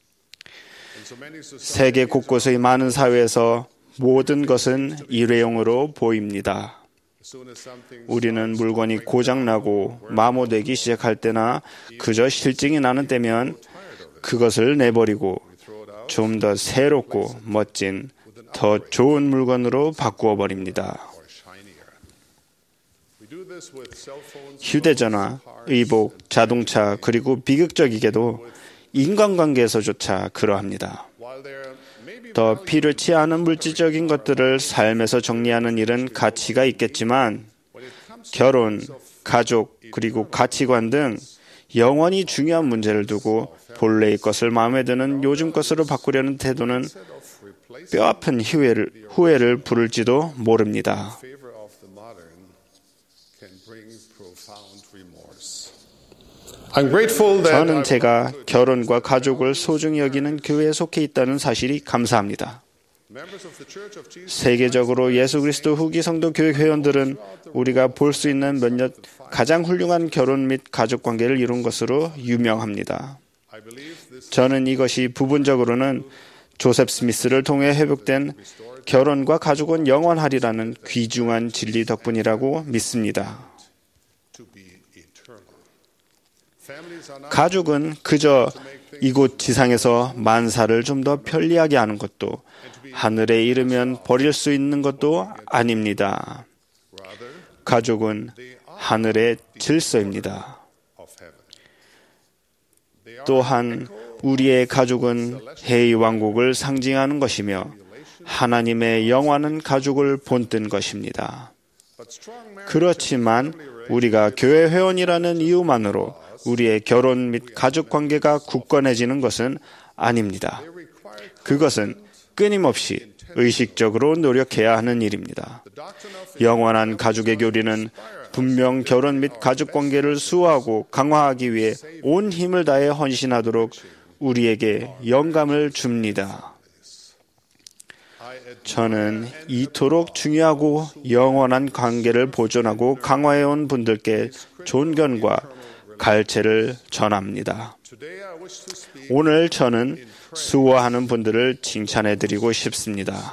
세계 곳곳의 많은 사회에서 모든 것은 일회용으로 보입니다. 우리는 물건이 고장나고 마모되기 시작할 때나 그저 실증이 나는 때면 그것을 내버리고 좀 더 새롭고 멋진, 더 좋은 물건으로 바꾸어 버립니다. 휴대전화, 의복, 자동차, 그리고 비극적이게도 인간관계에서조차 그러합니다. 더 필요치 않은 물질적인 것들을 삶에서 정리하는 일은 가치가 있겠지만 결혼, 가족, 그리고 가치관 등 영원히 중요한 문제를 두고 본래의 것을 마음에 드는 요즘 것으로 바꾸려는 태도는 뼈아픈 후회를 부를지도 모릅니다. 저는 제가 결혼과 가족을 소중히 여기는 교회에 속해 있다는 사실이 감사합니다. 세계적으로 예수 그리스도 후기 성도 교회 회원들은 우리가 볼 수 있는 몇몇 가장 훌륭한 결혼 및 가족 관계를 이룬 것으로 유명합니다. 저는 이것이 부분적으로는 조셉 스미스를 통해 회복된 결혼과 가족은 영원하리라는 귀중한 진리 덕분이라고 믿습니다. 가족은 그저 이곳 지상에서 만사를 좀 더 편리하게 하는 것도 하늘에 이르면 버릴 수 있는 것도 아닙니다. 가족은 하늘의 질서입니다. 또한 우리의 가족은 해의 왕국을 상징하는 것이며 하나님의 영원한 가족을 본뜬 것입니다. 그렇지만 우리가 교회 회원이라는 이유만으로 우리의 결혼 및 가족 관계가 굳건해지는 것은 아닙니다. 그것은 끊임없이 의식적으로 노력해야 하는 일입니다. 영원한 가족의 교리는 분명 결혼 및 가족 관계를 수호하고 강화하기 위해 온 힘을 다해 헌신하도록 우리에게 영감을 줍니다. 저는 이토록 중요하고 영원한 관계를 보존하고 강화해온 분들께 존경과 갈채를 전합니다. 오늘 저는 수고하는 분들을 칭찬해드리고 싶습니다.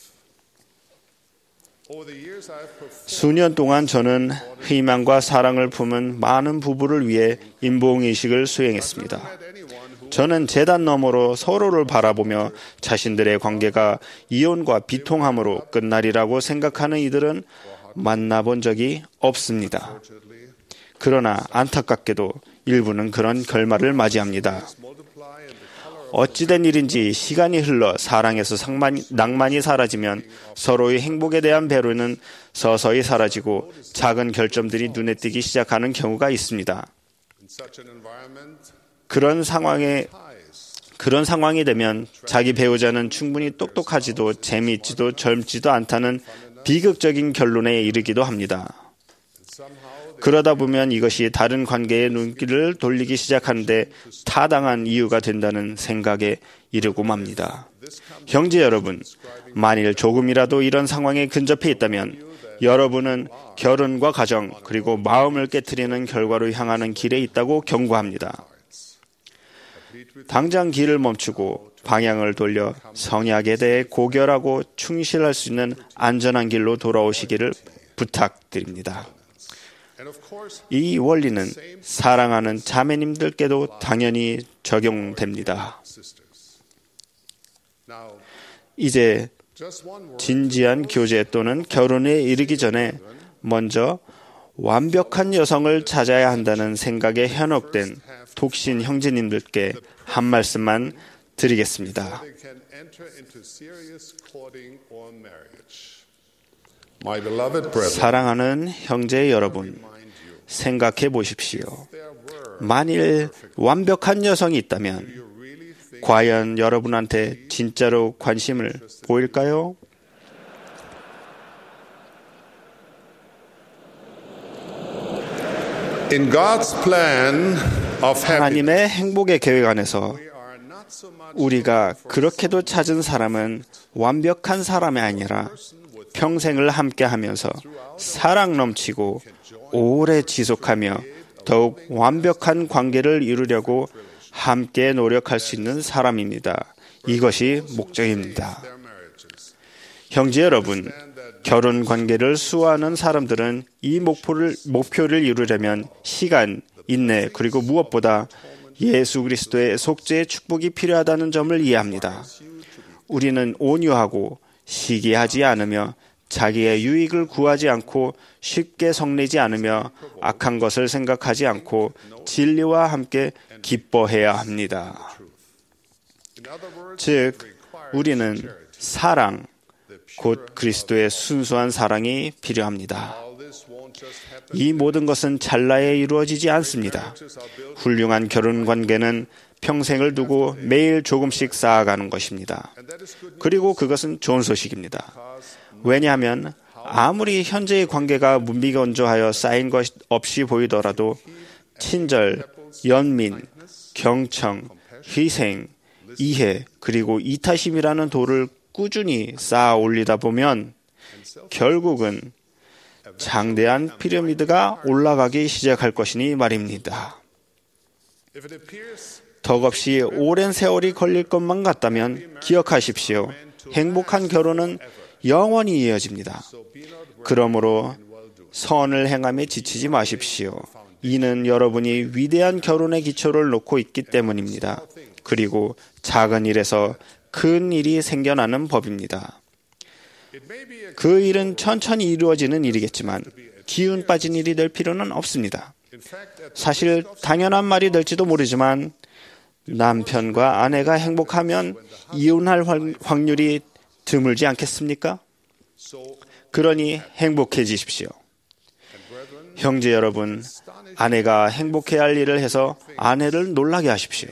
수년 동안 저는 희망과 사랑을 품은 많은 부부를 위해 임봉의식을 수행했습니다. 저는 제단 너머로 서로를 바라보며 자신들의 관계가 이혼과 비통함으로 끝나리라고 생각하는 이들은 만나본 적이 없습니다. 그러나 안타깝게도 일부는 그런 결말을 맞이합니다. 어찌된 일인지 시간이 흘러 사랑에서 낭만이 사라지면 서로의 행복에 대한 배려는 서서히 사라지고 작은 결점들이 눈에 띄기 시작하는 경우가 있습니다. 그런 상황이 되면 자기 배우자는 충분히 똑똑하지도 재미있지도 젊지도 않다는 비극적인 결론에 이르기도 합니다. 그러다 보면 이것이 다른 관계에 눈길을 돌리기 시작하는데 타당한 이유가 된다는 생각에 이르고 맙니다. 형제 여러분, 만일 조금이라도 이런 상황에 근접해 있다면 여러분은 결혼과 가정 그리고 마음을 깨트리는 결과로 향하는 길에 있다고 경고합니다. 당장 길을 멈추고 방향을 돌려 성약에 대해 고결하고 충실할 수 있는 안전한 길로 돌아오시기를 부탁드립니다. 이 원리는 사랑하는 자매님들께도 당연히 적용됩니다. 이제 진지한 교제 또는 결혼에 이르기 전에 먼저 완벽한 여성을 찾아야 한다는 생각에 현혹된 독신 형제님들께 한 말씀만 드리겠습니다. 사랑하는 형제 여러분, 생각해 보십시오. 만일 완벽한 여성이 있다면 과연 여러분한테 진짜로 관심을 보일까요? In God's plan of 하나님의 행복의 계획 안에서 우리가 그렇게도 찾은 사람은 완벽한 사람이 아니라 평생을 함께하면서 사랑 넘치고 오래 지속하며 더욱 완벽한 관계를 이루려고 함께 노력할 수 있는 사람입니다. 이것이 목적입니다. 형제 여러분, 결혼 관계를 수호하는 사람들은 이 목표를 이루려면 시간, 인내, 그리고 무엇보다 예수 그리스도의 속죄의 축복이 필요하다는 점을 이해합니다. 우리는 온유하고 시기하지 않으며 자기의 유익을 구하지 않고 쉽게 성내지 않으며 악한 것을 생각하지 않고 진리와 함께 기뻐해야 합니다. 즉, 우리는 사랑, 곧 그리스도의 순수한 사랑이 필요합니다. 이 모든 것은 찰나에 이루어지지 않습니다. 훌륭한 결혼 관계는 평생을 두고 매일 조금씩 쌓아가는 것입니다. 그리고 그것은 좋은 소식입니다. 왜냐하면 아무리 현재의 관계가 문비건조하여 쌓인 것 없이 보이더라도 친절, 연민, 경청, 희생, 이해, 그리고 이타심이라는 돌을 꾸준히 쌓아 올리다 보면 결국은 장대한 피라미드가 올라가기 시작할 것이니 말입니다. 덕없이 오랜 세월이 걸릴 것만 같다면 기억하십시오. 행복한 결혼은 영원히 이어집니다. 그러므로 선을 행함에 지치지 마십시오. 이는 여러분이 위대한 결혼의 기초를 놓고 있기 때문입니다. 그리고 작은 일에서 큰 일이 생겨나는 법입니다. 그 일은 천천히 이루어지는 일이겠지만 기운 빠진 일이 될 필요는 없습니다. 사실 당연한 말이 될지도 모르지만 남편과 아내가 행복하면 이혼할 확률이 드물지 않겠습니까? 그러니 행복해지십시오. 형제 여러분, 아내가 행복해야 할 일을 해서 아내를 놀라게 하십시오.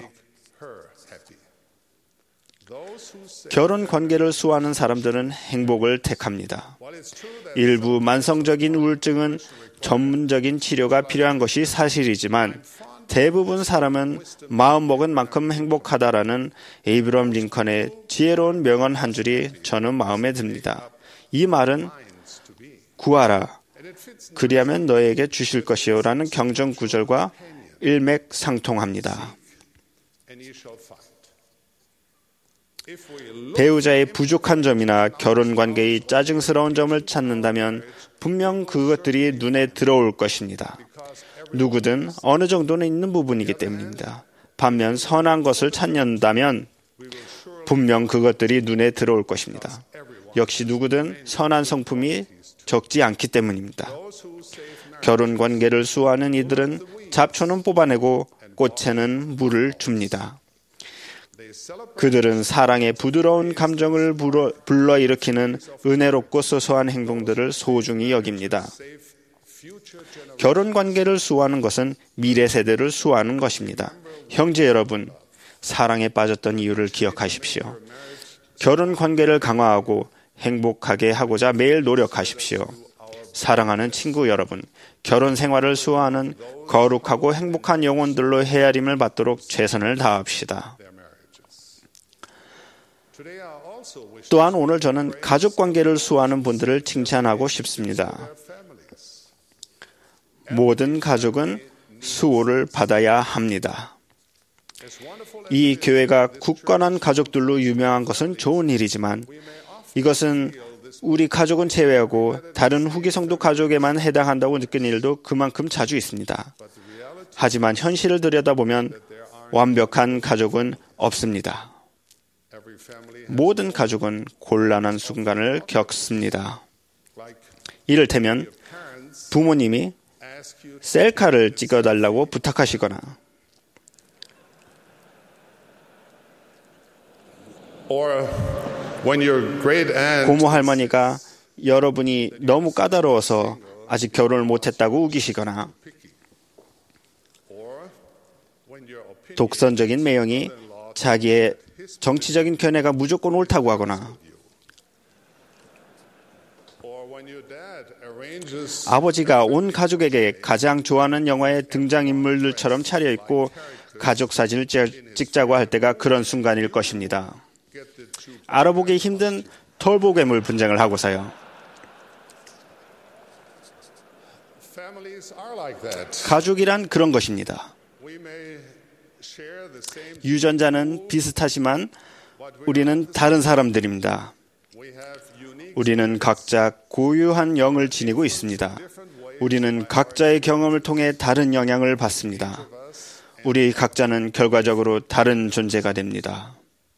결혼 관계를 수호하는 사람들은 행복을 택합니다. 일부 만성적인 우울증은 전문적인 치료가 필요한 것이 사실이지만 대부분 사람은 마음먹은 만큼 행복하다라는 에이브럼 링컨의 지혜로운 명언 한 줄이 저는 마음에 듭니다. 이 말은 구하라, 그리하면 너에게 주실 것이요 라는 경전 구절과 일맥상통합니다. 배우자의 부족한 점이나 결혼관계의 짜증스러운 점을 찾는다면 분명 그것들이 눈에 들어올 것입니다. 누구든 어느 정도는 있는 부분이기 때문입니다. 반면 선한 것을 찾는다면 분명 그것들이 눈에 들어올 것입니다. 역시 누구든 선한 성품이 적지 않기 때문입니다. 결혼관계를 수호하는 이들은 잡초는 뽑아내고 꽃에는 물을 줍니다. 그들은 사랑의 부드러운 감정을 불러일으키는 은혜롭고 소소한 행동들을 소중히 여깁니다. 결혼관계를 수호하는 것은 미래 세대를 수호하는 것입니다. 형제 여러분, 사랑에 빠졌던 이유를 기억하십시오. 결혼관계를 강화하고 행복하게 하고자 매일 노력하십시오. 사랑하는 친구 여러분, 결혼 생활을 수호하는 거룩하고 행복한 영혼들로 헤아림을 받도록 최선을 다합시다. 또한 오늘 저는 가족관계를 수호하는 분들을 칭찬하고 싶습니다. 모든 가족은 수호를 받아야 합니다. 이 교회가 굳건한 가족들로 유명한 것은 좋은 일이지만 이것은 우리 가족은 제외하고 다른 후기 성도 가족에만 해당한다고 느끼는 일도 그만큼 자주 있습니다. 하지만 현실을 들여다보면 완벽한 가족은 없습니다. 모든 가족은 곤란한 순간을 겪습니다. 이를테면 부모님이 셀카를 찍어달라고 부탁하시거나 고모 할머니가 여러분이 너무 까다로워서 아직 결혼을 못했다고 우기시거나 독선적인 매형이 자기의 정치적인 견해가 무조건 옳다고 하거나 아버지가 온 가족에게 가장 좋아하는 영화의 등장인물들처럼 차려입고 가족 사진을 찍자고 할 때가 그런 순간일 것입니다. 알아보기 힘든 털보괴물 분장을 하고서요. 가족이란 그런 것입니다. 유전자는 비슷하지만 우리는 다른 사람들입니다. 우리는 각자 고유한 영을 지니고 있습니다. 우리는 각자의 경험을 통해 다른 영향을 받습니다. 우리 각자는 결과적으로 다른 존재가 됩니다.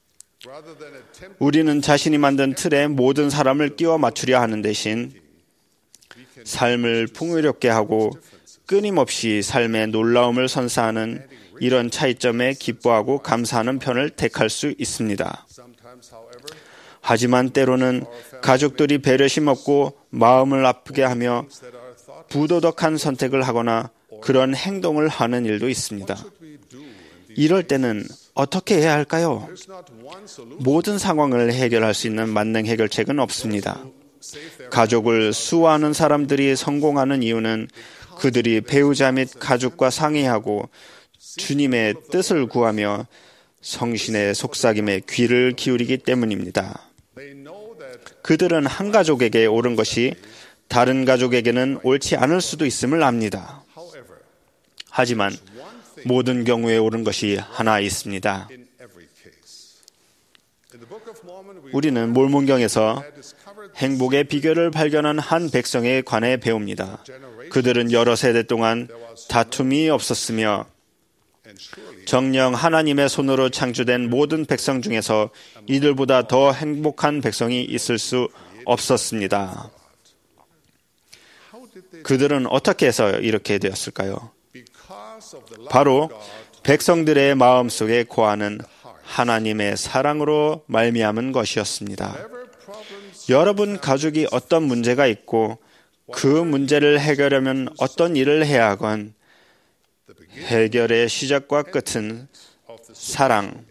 우리는 자신이 만든 틀에 모든 사람을 끼워 맞추려 하는 대신 삶을 풍요롭게 하고 끊임없이 삶의 놀라움을 선사하는 이런 차이점에 기뻐하고 감사하는 편을 택할 수 있습니다. 하지만 때로는 가족들이 배려심 없고 마음을 아프게 하며 부도덕한 선택을 하거나 그런 행동을 하는 일도 있습니다. 이럴 때는 어떻게 해야 할까요? 모든 상황을 해결할 수 있는 만능 해결책은 없습니다. 가족을 수호하는 사람들이 성공하는 이유는 그들이 배우자 및 가족과 상의하고 주님의 뜻을 구하며 성신의 속삭임에 귀를 기울이기 때문입니다. 그들은 한 가족에게 옳은 것이 다른 가족에게는 옳지 않을 수도 있음을 압니다. 하지만 모든 경우에 옳은 것이 하나 있습니다. 우리는 몰몬경에서 행복의 비결을 발견한 한 백성에 관해 배웁니다. 그들은 여러 세대 동안 다툼이 없었으며 정녕 하나님의 손으로 창조된 모든 백성 중에서 이들보다 더 행복한 백성이 있을 수 없었습니다. 그들은 어떻게 해서 이렇게 되었을까요? 바로 백성들의 마음속에 거하는 하나님의 사랑으로 말미암은 것이었습니다. 여러분 가족이 어떤 문제가 있고 그 문제를 해결하려면 어떤 일을 해야 하건 해결의 시작과 끝은 사랑,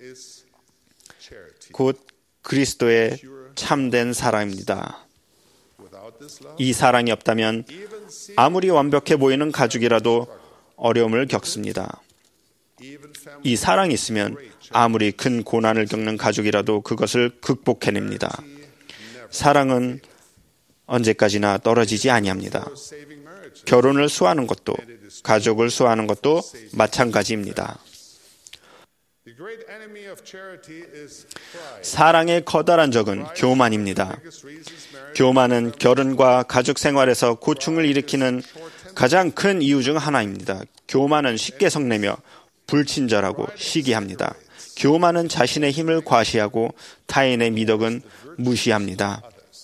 곧 그리스도의 참된 사랑입니다. 이 사랑이 없다면 아무리 완벽해 보이는 가족이라도 어려움을 겪습니다. 이 사랑이 있으면 아무리 큰 고난을 겪는 가족이라도 그것을 극복해냅니다. 사랑은 언제까지나 떨어지지 아니합니다. 결혼을 수호하는 것도 가족을 수호하는 것도 마찬가지입니다. 사랑의 커다란 적은 교만입니다. 교만은 결혼과 가족 생활에서 고충을 일으키는 가장 큰 이유 중 하나입니다. 교만은 쉽게 성내며 불친절하고 시기합니다. 교만은 자신의 힘을 과시하고 타인의 미덕은 무시합니다.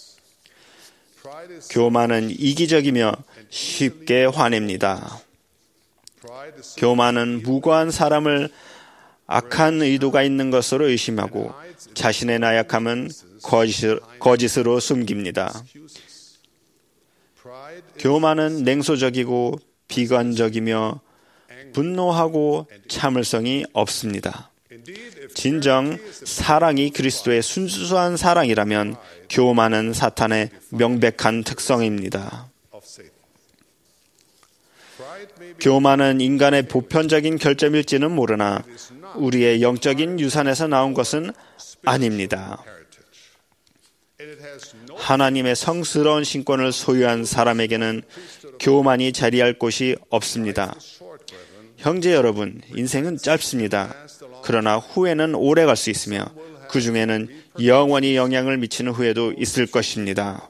교만은 이기적이며 쉽게 화냅니다. 교만은 무고한 사람을 악한 의도가 있는 것으로 의심하고 자신의 나약함은 거짓으로 숨깁니다. 교만은 냉소적이고 비관적이며 분노하고 참을성이 없습니다. 진정 사랑이 그리스도의 순수한 사랑이라면 교만은 사탄의 명백한 특성입니다. 교만은 인간의 보편적인 결점일지는 모르나 우리의 영적인 유산에서 나온 것은 아닙니다. 하나님의 성스러운 신권을 소유한 사람에게는 교만이 자리할 곳이 없습니다. 형제 여러분, 인생은 짧습니다. 그러나 후회는 오래 갈 수 있으며 그 중에는 영원히 영향을 미치는 후회도 있을 것입니다.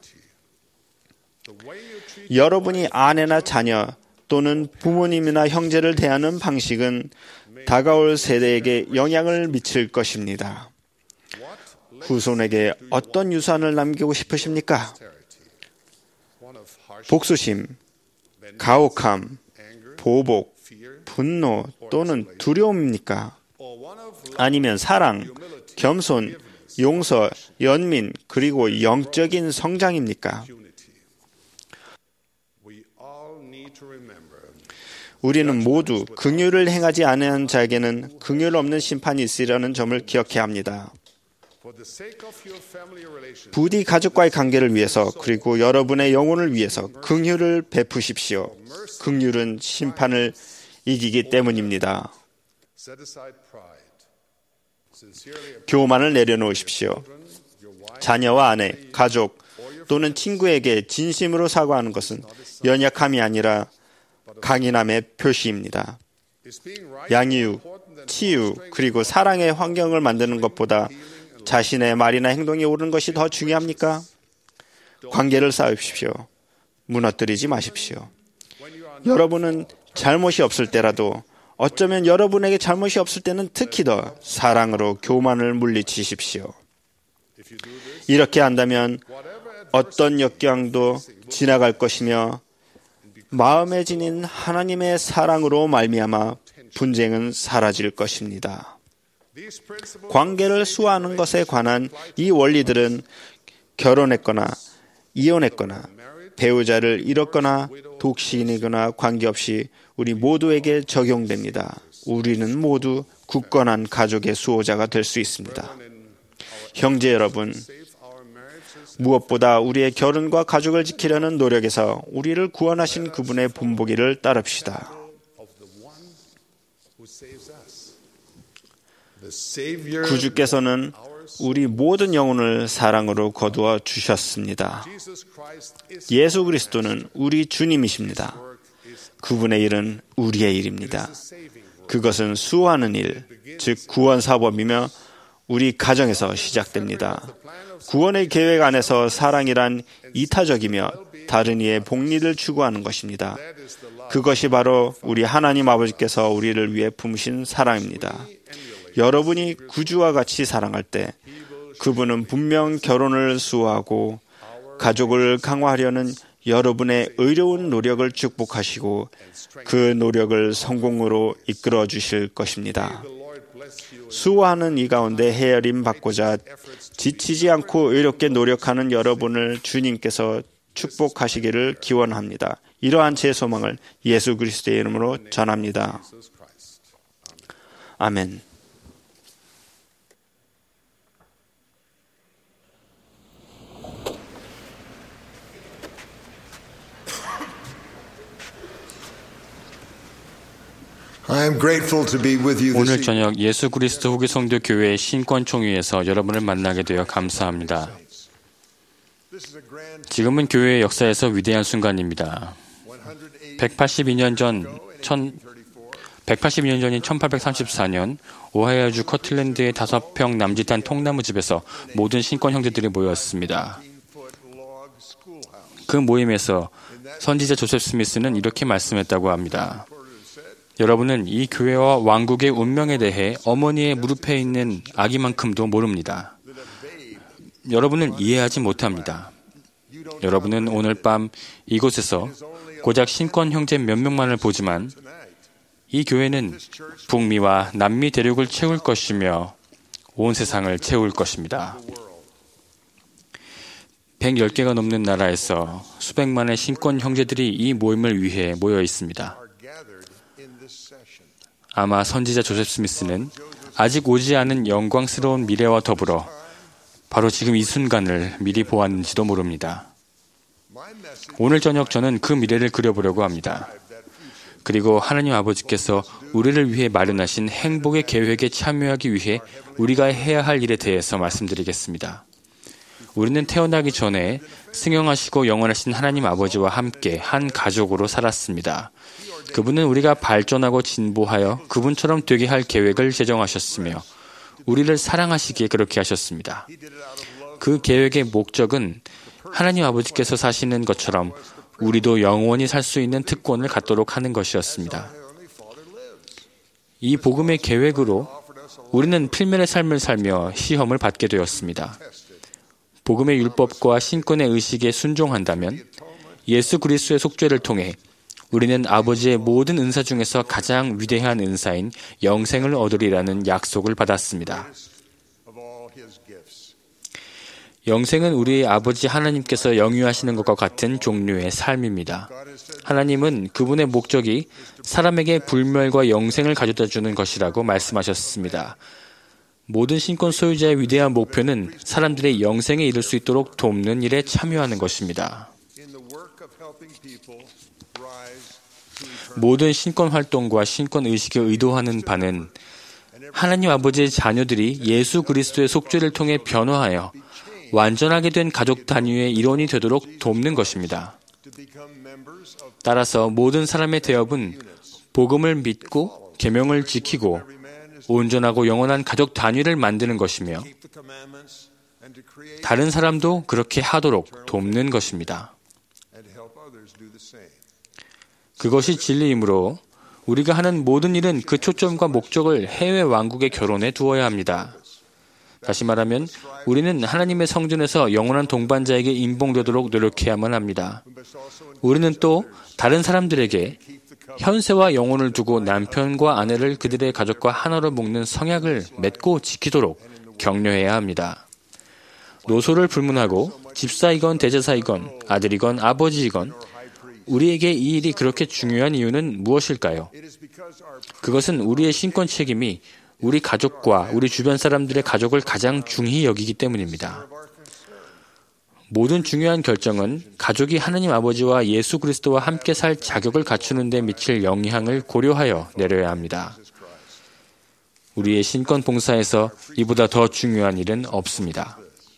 여러분이 아내나 자녀 또는 부모님이나 형제를 대하는 방식은 다가올 세대에게 영향을 미칠 것입니다. 후손에게 어떤 유산을 남기고 싶으십니까? 복수심, 가혹함, 보복, 분노 또는 두려움입니까? 아니면 사랑, 겸손, 용서, 연민, 그리고 영적인 성장입니까? 우리는 모두 긍휼을 행하지 않은 자에게는 긍휼 없는 심판이 있으리라는 점을 기억해야 합니다. 부디 가족과의 관계를 위해서 그리고 여러분의 영혼을 위해서 긍휼을 베푸십시오. 긍휼은 심판을 이기기 때문입니다. 교만을 내려놓으십시오. 자녀와 아내, 가족 또는 친구에게 진심으로 사과하는 것은 연약함이 아니라 강인함의 표시입니다. 양육, 치유, 그리고 사랑의 환경을 만드는 것보다 자신의 말이나 행동이 옳은 것이 더 중요합니까? 관계를 쌓으십시오. 무너뜨리지 마십시오. 여러분은 잘못이 없을 때라도 어쩌면 여러분에게 잘못이 없을 때는 특히 더 사랑으로 교만을 물리치십시오. 이렇게 한다면 어떤 역경도 지나갈 것이며 마음에 지닌 하나님의 사랑으로 말미암아 분쟁은 사라질 것입니다. 관계를 수호하는 것에 관한 이 원리들은 결혼했거나 이혼했거나 배우자를 잃었거나 독신이거나 관계없이 우리 모두에게 적용됩니다. 우리는 모두 굳건한 가족의 수호자가 될 수 있습니다. 형제 여러분, 무엇보다 우리의 결혼과 가족을 지키려는 노력에서 우리를 구원하신 그분의 본보기를 따릅시다. 구주께서는 우리 모든 영혼을 사랑으로 거두어 주셨습니다. 예수 그리스도는 우리 주님이십니다. 그분의 일은 우리의 일입니다. 그것은 수호하는 일, 즉 구원 사범이며 우리 가정에서 시작됩니다. 구원의 계획 안에서 사랑이란 이타적이며 다른 이의 복리를 추구하는 것입니다. 그것이 바로 우리 하나님 아버지께서 우리를 위해 품으신 사랑입니다. 여러분이 구주와 같이 사랑할 때 그분은 분명 결혼을 수호하고 가족을 강화하려는 여러분의 의로운 노력을 축복하시고 그 노력을 성공으로 이끌어 주실 것입니다. 수호하는 이 가운데 헤아림 받고자 지치지 않고 의롭게 노력하는 여러분을 주님께서 축복하시기를 기원합니다. 이러한 제 소망을 예수 그리스도의 이름으로 전합니다. 아멘. 오늘 저녁 예수 그리스도 후기 성도 교회 신권총회에서 여러분을 만나게 되어 감사합니다. 지금은 교회의 역사에서 위대한 순간입니다. 182년 전인 1834년 오하이오주 커틀랜드의 5평 남짓한 통나무 집에서 모든 신권 형제들이 모였습니다. 그 모임에서 선지자 조셉 스미스는 이렇게 말씀했다고 합니다. 여러분은 이 교회와 왕국의 운명에 대해 어머니의 무릎에 있는 아기만큼도 모릅니다. 여러분은 이해하지 못합니다. 여러분은 오늘 밤 이곳에서 고작 신권 형제 몇 명만을 보지만 이 교회는 북미와 남미 대륙을 채울 것이며 온 세상을 채울 것입니다. 110개가 넘는 나라에서 수백만의 신권 형제들이 이 모임을 위해 모여 있습니다. 아마 선지자 조셉 스미스는 아직 오지 않은 영광스러운 미래와 더불어 바로 지금 이 순간을 미리 보았는지도 모릅니다. 오늘 저녁 저는 그 미래를 그려보려고 합니다. 그리고 하나님 아버지께서 우리를 위해 마련하신 행복의 계획에 참여하기 위해 우리가 해야 할 일에 대해서 말씀드리겠습니다. 우리는 태어나기 전에 승용하시고 영원하신 하나님 아버지와 함께 한 가족으로 살았습니다. 그분은 우리가 발전하고 진보하여 그분처럼 되게 할 계획을 제정하셨으며 우리를 사랑하시기에 그렇게 하셨습니다. 그 계획의 목적은 하나님 아버지께서 사시는 것처럼 우리도 영원히 살 수 있는 특권을 갖도록 하는 것이었습니다. 이 복음의 계획으로 우리는 필면의 삶을 살며 시험을 받게 되었습니다. 복음의 율법과 신권의 의식에 순종한다면 예수 그리스도의 속죄를 통해 우리는 아버지의 모든 은사 중에서 가장 위대한 은사인 영생을 얻으리라는 약속을 받았습니다. 영생은 우리 아버지 하나님께서 영유하시는 것과 같은 종류의 삶입니다. 하나님은 그분의 목적이 사람에게 불멸과 영생을 가져다 주는 것이라고 말씀하셨습니다. 모든 신권 소유자의 위대한 목표는 사람들의 영생에 이를 수 있도록 돕는 일에 참여하는 것입니다. 모든 신권 활동과 신권 의식에 의도하는 바는 하나님 아버지의 자녀들이 예수 그리스도의 속죄를 통해 변화하여 완전하게 된 가족 단위의 일원이 되도록 돕는 것입니다. 따라서 모든 사람의 대업은 복음을 믿고 계명을 지키고 온전하고 영원한 가족 단위를 만드는 것이며 다른 사람도 그렇게 하도록 돕는 것입니다. 그것이 진리이므로 우리가 하는 모든 일은 그 초점과 목적을 해외 왕국의 결혼에 두어야 합니다. 다시 말하면 우리는 하나님의 성전에서 영원한 동반자에게 인봉되도록 노력해야만 합니다. 우리는 또 다른 사람들에게 현세와 영혼을 두고 남편과 아내를 그들의 가족과 하나로 묶는 성약을 맺고 지키도록 격려해야 합니다. 노소를 불문하고 집사이건 대제사이건 아들이건 아버지이건 우리에게 이 일이 그렇게 중요한 이유는 무엇일까요? 그것은 우리의 신권 책임이 우리 가족과 우리 주변 사람들의 가족을 가장 중히 여기기 때문입니다. 모든 중요한 결정은 가족이 하나님 아버지와 예수 그리스도와 함께 살 자격을 갖추는 데 미칠 영향을 고려하여 내려야 합니다. 우리의 신권 봉사에서 이보다 더 중요한 일은 없습니다.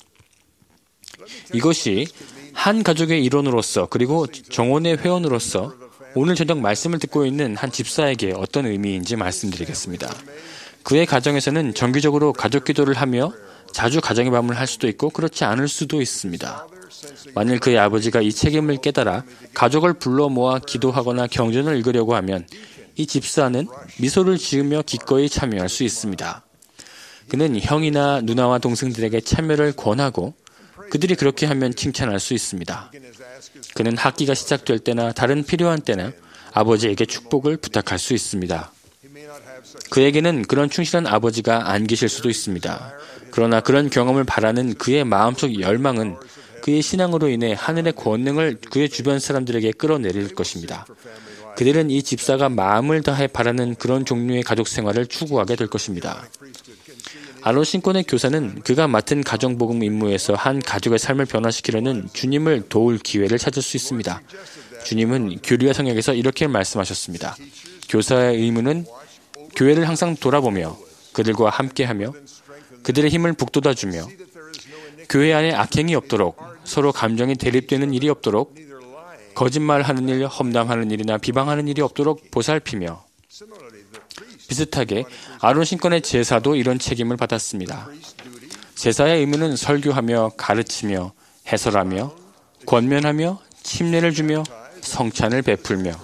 이것이 한 가족의 일원으로서 그리고 정원의 회원으로서 오늘 저녁 말씀을 듣고 있는 한 집사에게 어떤 의미인지 말씀드리겠습니다. 그의 가정에서는 정기적으로 가족 기도를 하며 자주 가정의 밤을 할 수도 있고 그렇지 않을 수도 있습니다. 만일 그의 아버지가 이 책임을 깨달아 가족을 불러 모아 기도하거나 경전을 읽으려고 하면 이 집사는 미소를 지으며 기꺼이 참여할 수 있습니다. 그는 형이나 누나와 동생들에게 참여를 권하고 그들이 그렇게 하면 칭찬할 수 있습니다. 그는 학기가 시작될 때나 다른 필요한 때나 아버지에게 축복을 부탁할 수 있습니다. 그에게는 그런 충실한 아버지가 안 계실 수도 있습니다. 그러나 그런 경험을 바라는 그의 마음속 열망은 그의 신앙으로 인해 하늘의 권능을 그의 주변 사람들에게 끌어내릴 것입니다. 그들은 이 집사가 마음을 다해 바라는 그런 종류의 가족 생활을 추구하게 될 것입니다. 아론 신권의 교사는 그가 맡은 가정복음 임무에서 한 가족의 삶을 변화시키려는 주님을 도울 기회를 찾을 수 있습니다. 주님은 교리와 성역에서 이렇게 말씀하셨습니다. 교사의 의무는 교회를 항상 돌아보며 그들과 함께하며 그들의 힘을 북돋아주며 교회 안에 악행이 없도록 서로 감정이 대립되는 일이 없도록 거짓말하는 일, 험담하는 일이나 비방하는 일이 없도록 보살피며 비슷하게 아론 신권의 제사도 이런 책임을 받았습니다. 제사의 의무는 설교하며 가르치며 해설하며 권면하며 침례를 주며 성찬을 베풀며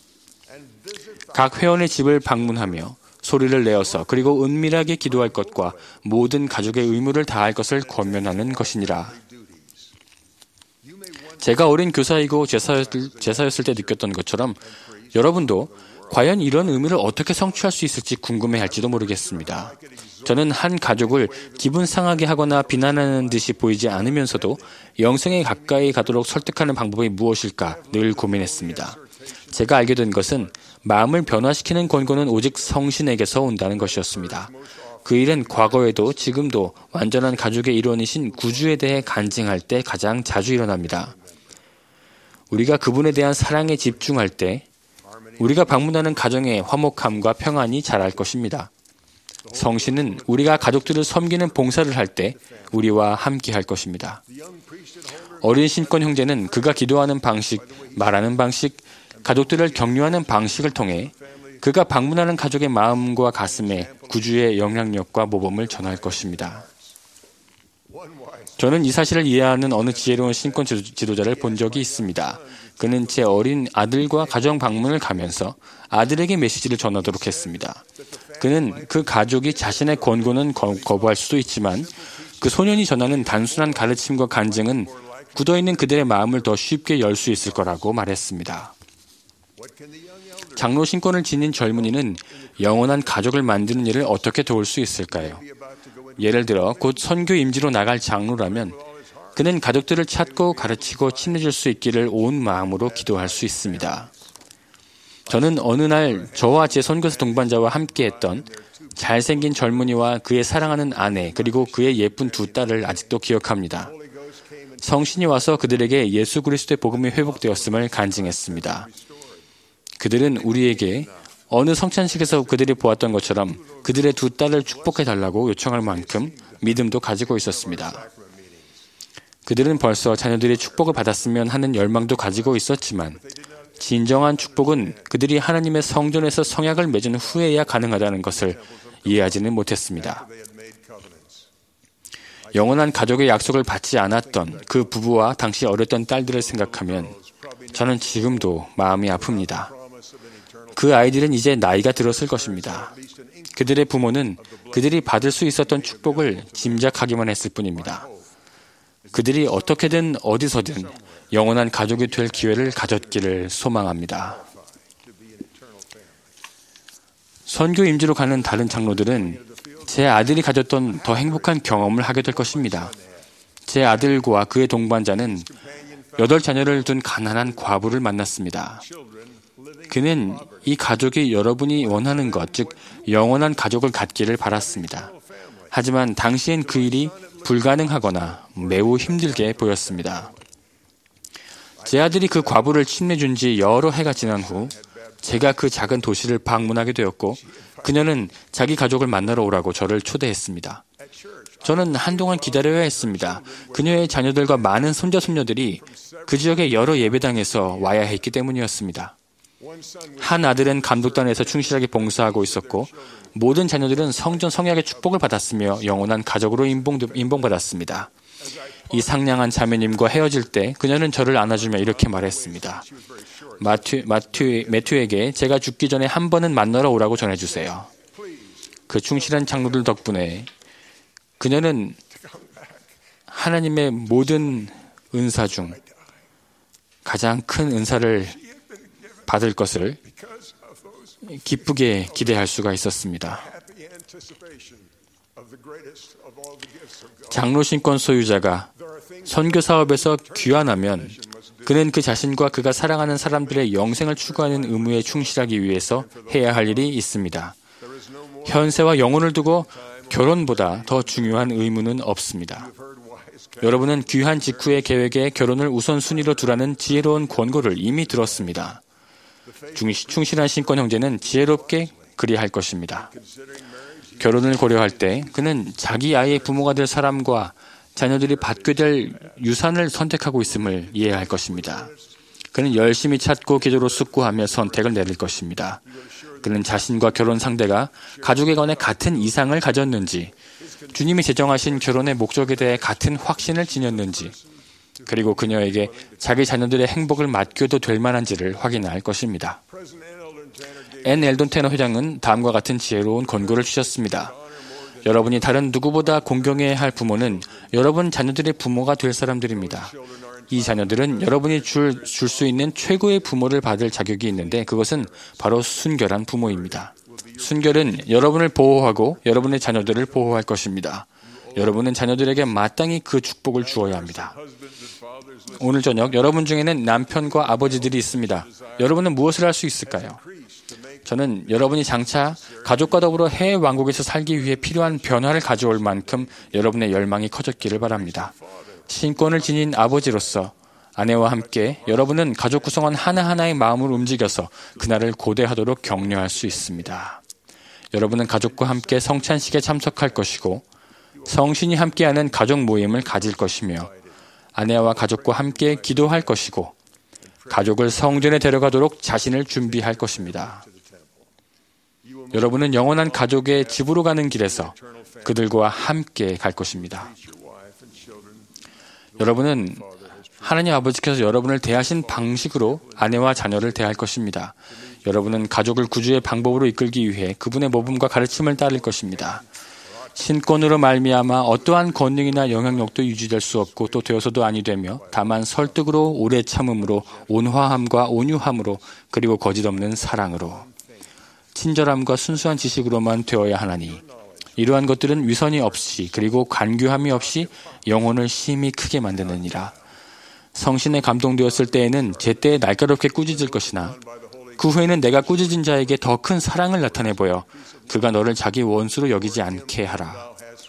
각 회원의 집을 방문하며 소리를 내어서 그리고 은밀하게 기도할 것과 모든 가족의 의무를 다할 것을 권면하는 것이니라. 제가 어린 교사이고 제사였을 때 느꼈던 것처럼 여러분도 과연 이런 의무를 어떻게 성취할 수 있을지 궁금해할지도 모르겠습니다. 저는 한 가족을 기분 상하게 하거나 비난하는 듯이 보이지 않으면서도 영생에 가까이 가도록 설득하는 방법이 무엇일까 늘 고민했습니다. 제가 알게 된 것은 마음을 변화시키는 권고는 오직 성신에게서 온다는 것이었습니다. 그 일은 과거에도 지금도 완전한 가족의 일원이신 구주에 대해 간증할 때 가장 자주 일어납니다. 우리가 그분에 대한 사랑에 집중할 때 우리가 방문하는 가정의 화목함과 평안이 자랄 것입니다. 성신은 우리가 가족들을 섬기는 봉사를 할 때 우리와 함께 할 것입니다. 어린 신권 형제는 그가 기도하는 방식, 말하는 방식, 가족들을 격려하는 방식을 통해 그가 방문하는 가족의 마음과 가슴에 구주의 영향력과 모범을 전할 것입니다. 저는 이 사실을 이해하는 어느 지혜로운 신권 지도자를 본 적이 있습니다. 그는 제 어린 아들과 가정 방문을 가면서 아들에게 메시지를 전하도록 했습니다. 그는 그 가족이 자신의 권고는 거부할 수도 있지만 그 소년이 전하는 단순한 가르침과 간증은 굳어있는 그들의 마음을 더 쉽게 열 수 있을 거라고 말했습니다. 장로 신권을 지닌 젊은이는 영원한 가족을 만드는 일을 어떻게 도울 수 있을까요? 예를 들어 곧 선교 임지로 나갈 장로라면 그는 가족들을 찾고 가르치고 친해질 수 있기를 온 마음으로 기도할 수 있습니다. 저는 어느 날 저와 제 선교사 동반자와 함께했던 잘생긴 젊은이와 그의 사랑하는 아내 그리고 그의 예쁜 두 딸을 아직도 기억합니다. 성신이 와서 그들에게 예수 그리스도의 복음이 회복되었음을 간증했습니다. 그들은 우리에게 어느 성찬식에서 그들이 보았던 것처럼 그들의 두 딸을 축복해달라고 요청할 만큼 믿음도 가지고 있었습니다. 그들은 벌써 자녀들이 축복을 받았으면 하는 열망도 가지고 있었지만 진정한 축복은 그들이 하나님의 성전에서 성약을 맺은 후에야 가능하다는 것을 이해하지는 못했습니다. 영원한 가족의 약속을 받지 않았던 그 부부와 당시 어렸던 딸들을 생각하면 저는 지금도 마음이 아픕니다. 그 아이들은 이제 나이가 들었을 것입니다. 그들의 부모는 그들이 받을 수 있었던 축복을 짐작하기만 했을 뿐입니다. 그들이 어떻게든 어디서든 영원한 가족이 될 기회를 가졌기를 소망합니다. 선교 임지로 가는 다른 장로들은 제 아들이 가졌던 더 행복한 경험을 하게 될 것입니다. 제 아들과 그의 동반자는 8자녀를 둔 가난한 과부를 만났습니다. 그는 이 가족이 여러분이 원하는 것, 즉 영원한 가족을 갖기를 바랐습니다. 하지만 당시엔 그 일이 불가능하거나 매우 힘들게 보였습니다. 제 아들이 그 과부를 침례준 지 여러 해가 지난 후 제가 그 작은 도시를 방문하게 되었고 그녀는 자기 가족을 만나러 오라고 저를 초대했습니다. 저는 한동안 기다려야 했습니다. 그녀의 자녀들과 많은 손자, 손녀들이 그 지역의 여러 예배당에서 와야 했기 때문이었습니다. 한 아들은 감독단에서 충실하게 봉사하고 있었고 모든 자녀들은 성전 성약의 축복을 받았으며 영원한 가족으로 인봉받았습니다. 이 상냥한 자매님과 헤어질 때 그녀는 저를 안아주며 이렇게 말했습니다. 매튜에게 제가 죽기 전에 한 번은 만나러 오라고 전해주세요. 그 충실한 장로들 덕분에 그녀는 하나님의 모든 은사 중 가장 큰 은사를 받을 것을 기쁘게 기대할 수가 있었습니다. 장로 신권 소유자가 선교 사업에서 귀환하면 그는 그 자신과 그가 사랑하는 사람들의 영생을 추구하는 의무에 충실하기 위해서 해야 할 일이 있습니다. 현세와 영혼을 두고 결혼보다 더 중요한 의무는 없습니다. 여러분은 귀환 직후의 계획에 결혼을 우선순위로 두라는 지혜로운 권고를 이미 들었습니다. 충실한 신권 형제는 지혜롭게 그리할 것입니다. 결혼을 고려할 때 그는 자기 아이의 부모가 될 사람과 자녀들이 받게 될 유산을 선택하고 있음을 이해할 것입니다. 그는 열심히 찾고 기도로 숙고하며 선택을 내릴 것입니다. 그는 자신과 결혼 상대가 가족에 관해 같은 이상을 가졌는지, 주님이 제정하신 결혼의 목적에 대해 같은 확신을 지녔는지, 그리고 그녀에게 자기 자녀들의 행복을 맡겨도 될 만한지를 확인할 것입니다. 앤 엘돈 테너 회장은 다음과 같은 지혜로운 권고를 주셨습니다. 여러분이 다른 누구보다 공경해야 할 부모는 여러분 자녀들의 부모가 될 사람들입니다. 이 자녀들은 여러분이 줄 수 있는 최고의 부모를 받을 자격이 있는데 그것은 바로 순결한 부모입니다. 순결은 여러분을 보호하고 여러분의 자녀들을 보호할 것입니다. 여러분은 자녀들에게 마땅히 그 축복을 주어야 합니다. 오늘 저녁 여러분 중에는 남편과 아버지들이 있습니다. 여러분은 무엇을 할 수 있을까요? 저는 여러분이 장차 가족과 더불어 해외 왕국에서 살기 위해 필요한 변화를 가져올 만큼 여러분의 열망이 커졌기를 바랍니다. 신권을 지닌 아버지로서 아내와 함께 여러분은 가족 구성원 하나하나의 마음을 움직여서 그날을 고대하도록 격려할 수 있습니다. 여러분은 가족과 함께 성찬식에 참석할 것이고 성신이 함께하는 가족 모임을 가질 것이며 아내와 가족과 함께 기도할 것이고 가족을 성전에 데려가도록 자신을 준비할 것입니다. 여러분은 영원한 가족의 집으로 가는 길에서 그들과 함께 갈 것입니다. 여러분은 하나님 아버지께서 여러분을 대하신 방식으로 아내와 자녀를 대할 것입니다. 여러분은 가족을 구주의 방법으로 이끌기 위해 그분의 모범과 가르침을 따를 것입니다. 신권으로 말미암아 어떠한 권능이나 영향력도 유지될 수 없고 또 되어서도 아니 되며 다만 설득으로 오래 참음으로 온화함과 온유함으로 그리고 거짓없는 사랑으로 친절함과 순수한 지식으로만 되어야 하나니 이러한 것들은 위선이 없이 그리고 간교함이 없이 영혼을 심히 크게 만드느니라. 성신에 감동되었을 때에는 제때에 날카롭게 꾸짖을 것이나 그 후에는 내가 꾸짖은 자에게 더 큰 사랑을 나타내 보여 그가 너를 자기 원수로 여기지 않게 하라.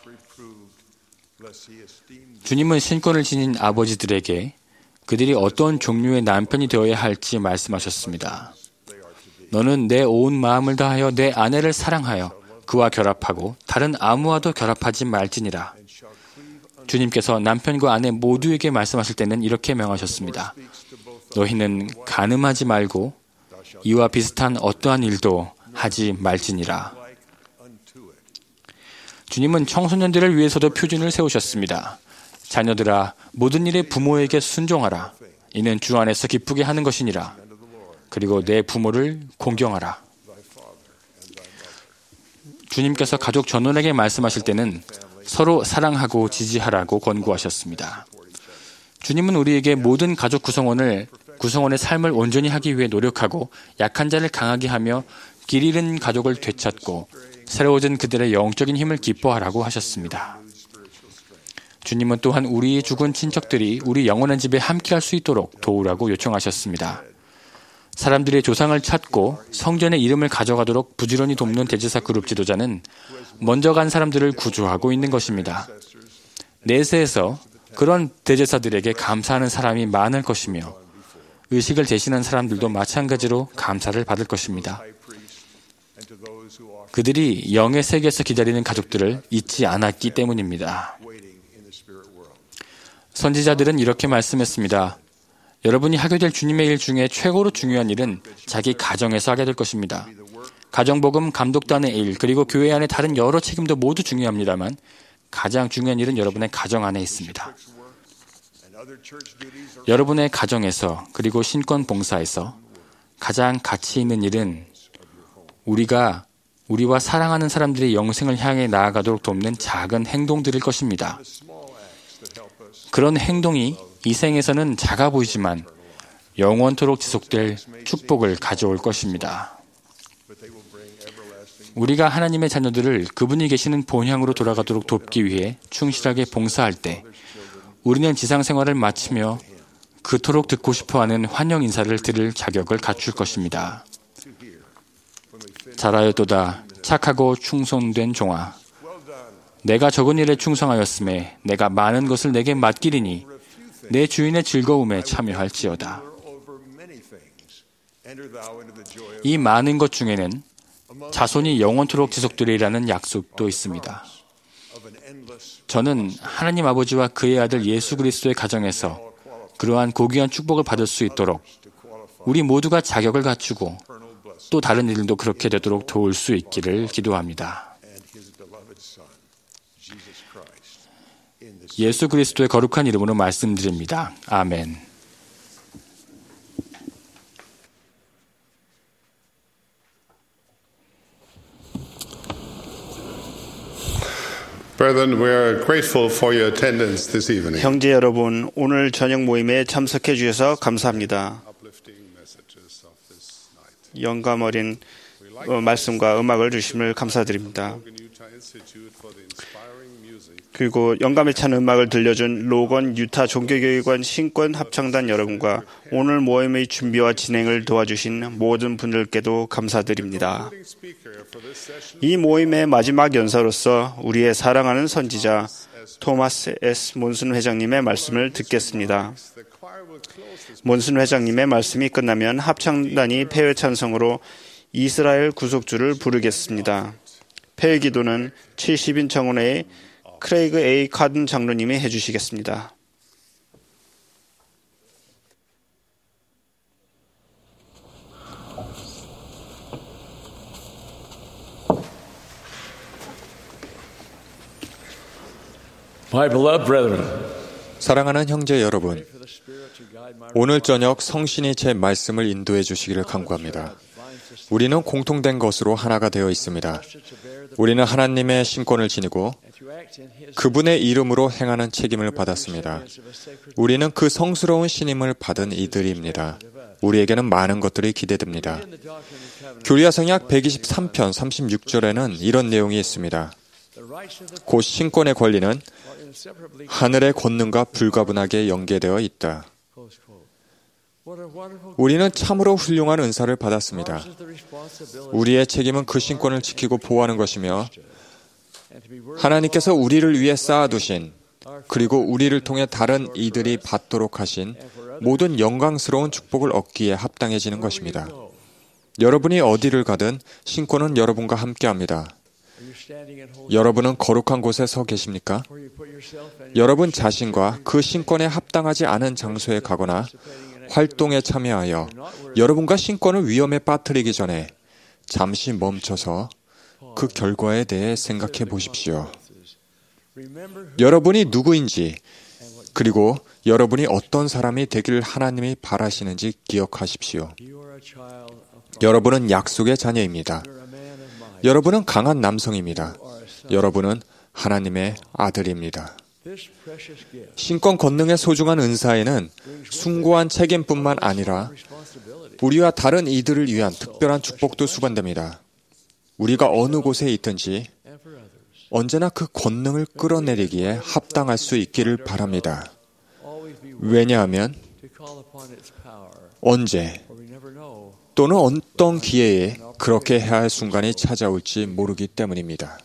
주님은 신권을 지닌 아버지들에게 그들이 어떤 종류의 남편이 되어야 할지 말씀하셨습니다. 너는 내 온 마음을 다하여 내 아내를 사랑하여 그와 결합하고 다른 아무와도 결합하지 말지니라. 주님께서 남편과 아내 모두에게 말씀하실 때는 이렇게 명하셨습니다. 너희는 간음하지 말고 이와 비슷한 어떠한 일도 하지 말지니라. 주님은 청소년들을 위해서도 표준을 세우셨습니다. 자녀들아, 모든 일에 부모에게 순종하라. 이는 주 안에서 기쁘게 하는 것이니라. 그리고 내 부모를 공경하라. 주님께서 가족 전원에게 말씀하실 때는 서로 사랑하고 지지하라고 권고하셨습니다. 주님은 우리에게 모든 가족 구성원의 삶을 온전히 하기 위해 노력하고 약한 자를 강하게 하며 길 잃은 가족을 되찾고 새로워진 그들의 영적인 힘을 기뻐하라고 하셨습니다. 주님은 또한 우리의 죽은 친척들이 우리 영원한 집에 함께할 수 있도록 도우라고 요청하셨습니다. 사람들의 조상을 찾고 성전의 이름을 가져가도록 부지런히 돕는 대제사 그룹 지도자는 먼저 간 사람들을 구조하고 있는 것입니다. 내세에서 그런 대제사들에게 감사하는 사람이 많을 것이며 의식을 대신한 사람들도 마찬가지로 감사를 받을 것입니다. 그들이 영의 세계에서 기다리는 가족들을 잊지 않았기 때문입니다. 선지자들은 이렇게 말씀했습니다. 여러분이 하게 될 주님의 일 중에 최고로 중요한 일은 자기 가정에서 하게 될 것입니다. 가정복음, 감독단의 일, 그리고 교회 안의 다른 여러 책임도 모두 중요합니다만 가장 중요한 일은 여러분의 가정 안에 있습니다. 여러분의 가정에서 그리고 신권 봉사에서 가장 가치 있는 일은 우리와 사랑하는 사람들이 영생을 향해 나아가도록 돕는 작은 행동들일 것입니다. 그런 행동이 이 생에서는 작아 보이지만 영원토록 지속될 축복을 가져올 것입니다. 우리가 하나님의 자녀들을 그분이 계시는 본향으로 돌아가도록 돕기 위해 충실하게 봉사할 때 우리는 지상생활을 마치며 그토록 듣고 싶어하는 환영 인사를 들을 자격을 갖출 것입니다. 잘하였도다 착하고 충성된 종아. 내가 적은 일에 충성하였음에 내가 많은 것을 내게 맡기리니 내 주인의 즐거움에 참여할지어다. 이 많은 것 중에는 자손이 영원토록 지속되리라는 약속도 있습니다. 저는 하나님 아버지와 그의 아들 예수 그리스도의 가정에서 그러한 고귀한 축복을 받을 수 있도록 우리 모두가 자격을 갖추고 또 다른 일도 그렇게 되도록 도울 수 있기를 기도합니다. 예수 그리스도의 거룩한 이름으로 말씀드립니다. 아멘. Brethren, we are grateful for your attendance this evening. 형제 여러분, 오늘 저녁 모임에 참석해 주셔서 감사합니다. 영감 어린 말씀과 음악을 주심을 감사드립니다. 그리고 영감에 찬 음악을 들려준 로건 유타 종교교육원 신권 합창단 여러분과 오늘 모임의 준비와 진행을 도와주신 모든 분들께도 감사드립니다. 이 모임의 마지막 연사로서 우리의 사랑하는 선지자 토마스 S. 몬슨 회장님의 말씀을 듣겠습니다. 몬슨 회장님의 말씀이 끝나면 합창단이 폐회 찬송으로 이스라엘 구속주를 부르겠습니다. 폐회 기도는 70인 청원회의 크레이그 A. 카든 장로님이 해주시겠습니다. My beloved brethren, 사랑하는 형제 여러분, 오늘 저녁 성신이 제 말씀을 인도해 주시기를 간구합니다. 우리는 공통된 것으로 하나가 되어 있습니다. 우리는 하나님의 신권을 지니고 그분의 이름으로 행하는 책임을 받았습니다. 우리는 그 성스러운 신임을 받은 이들입니다. 우리에게는 많은 것들이 기대됩니다. 교리야성약 123편 36절에는 이런 내용이 있습니다. 곧 신권의 권리는 하늘의 권능과 불가분하게 연계되어 있다. 우리는 참으로 훌륭한 은사를 받았습니다. 우리의 책임은 그 신권을 지키고 보호하는 것이며 하나님께서 우리를 위해 쌓아두신 그리고 우리를 통해 다른 이들이 받도록 하신 모든 영광스러운 축복을 얻기에 합당해지는 것입니다. 여러분이 어디를 가든 신권은 여러분과 함께합니다. 여러분은 거룩한 곳에 서 계십니까? 여러분 자신과 그 신권에 합당하지 않은 장소에 가거나 활동에 참여하여 여러분과 신권을 위험에 빠뜨리기 전에 잠시 멈춰서 그 결과에 대해 생각해 보십시오. 여러분이 누구인지 그리고 여러분이 어떤 사람이 되기를 하나님이 바라시는지 기억하십시오. 여러분은 약속의 자녀입니다. 여러분은 강한 남성입니다. 여러분은 하나님의 아들입니다. 신권 권능의 소중한 은사에는 숭고한 책임뿐만 아니라 우리와 다른 이들을 위한 특별한 축복도 수반됩니다. 우리가 어느 곳에 있든지 언제나 그 권능을 끌어내리기에 합당할 수 있기를 바랍니다. 왜냐하면 언제 또는 어떤 기회에 그렇게 해야 할 순간이 찾아올지 모르기 때문입니다.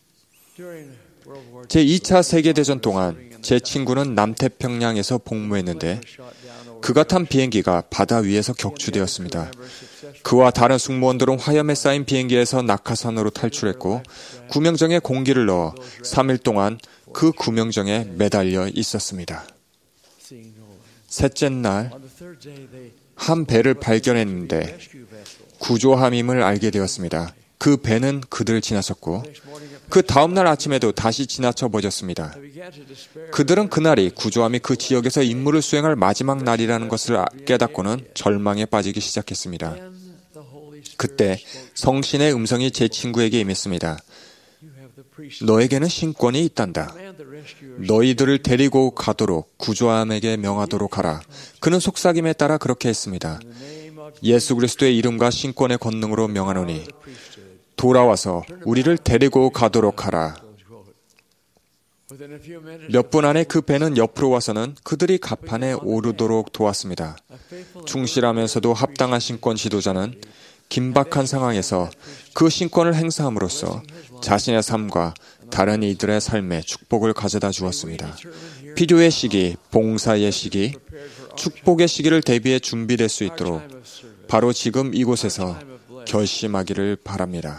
제2차 세계대전 동안 제 친구는 남태평양에서 복무했는데 그가 탄 비행기가 바다 위에서 격추되었습니다. 그와 다른 승무원들은 화염에 쌓인 비행기에서 낙하산으로 탈출했고 구명정에 공기를 넣어 3일 동안 그 구명정에 매달려 있었습니다. 셋째 날 한 배를 발견했는데 구조함임을 알게 되었습니다. 그 배는 그들을 지나쳤고 그 다음날 아침에도 다시 지나쳐 버렸습니다. 그들은 그날이 구조함이 그 지역에서 임무를 수행할 마지막 날이라는 것을 깨닫고는 절망에 빠지기 시작했습니다. 그때 성신의 음성이 제 친구에게 임했습니다. 너에게는 신권이 있단다. 너희들을 데리고 가도록 구조함에게 명하도록 하라. 그는 속삭임에 따라 그렇게 했습니다. 예수 그리스도의 이름과 신권의 권능으로 명하노니 돌아와서 우리를 데리고 가도록 하라. 몇 분 안에 그 배는 옆으로 와서는 그들이 갑판에 오르도록 도왔습니다. 충실하면서도 합당한 신권 지도자는 긴박한 상황에서 그 신권을 행사함으로써 자신의 삶과 다른 이들의 삶에 축복을 가져다 주었습니다. 필요의 시기, 봉사의 시기, 축복의 시기를 대비해 준비될 수 있도록 바로 지금 이곳에서 결심하기를 바랍니다.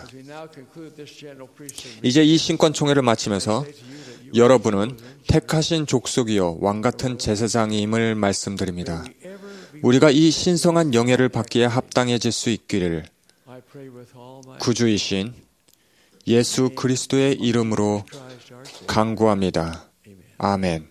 이제 이 신권 총회를 마치면서 여러분은 택하신 족속이요 왕같은 제사장임을 말씀드립니다. 우리가 이 신성한 영예를 받기에 합당해질 수 있기를 구주이신 예수 그리스도의 이름으로 간구합니다. 아멘.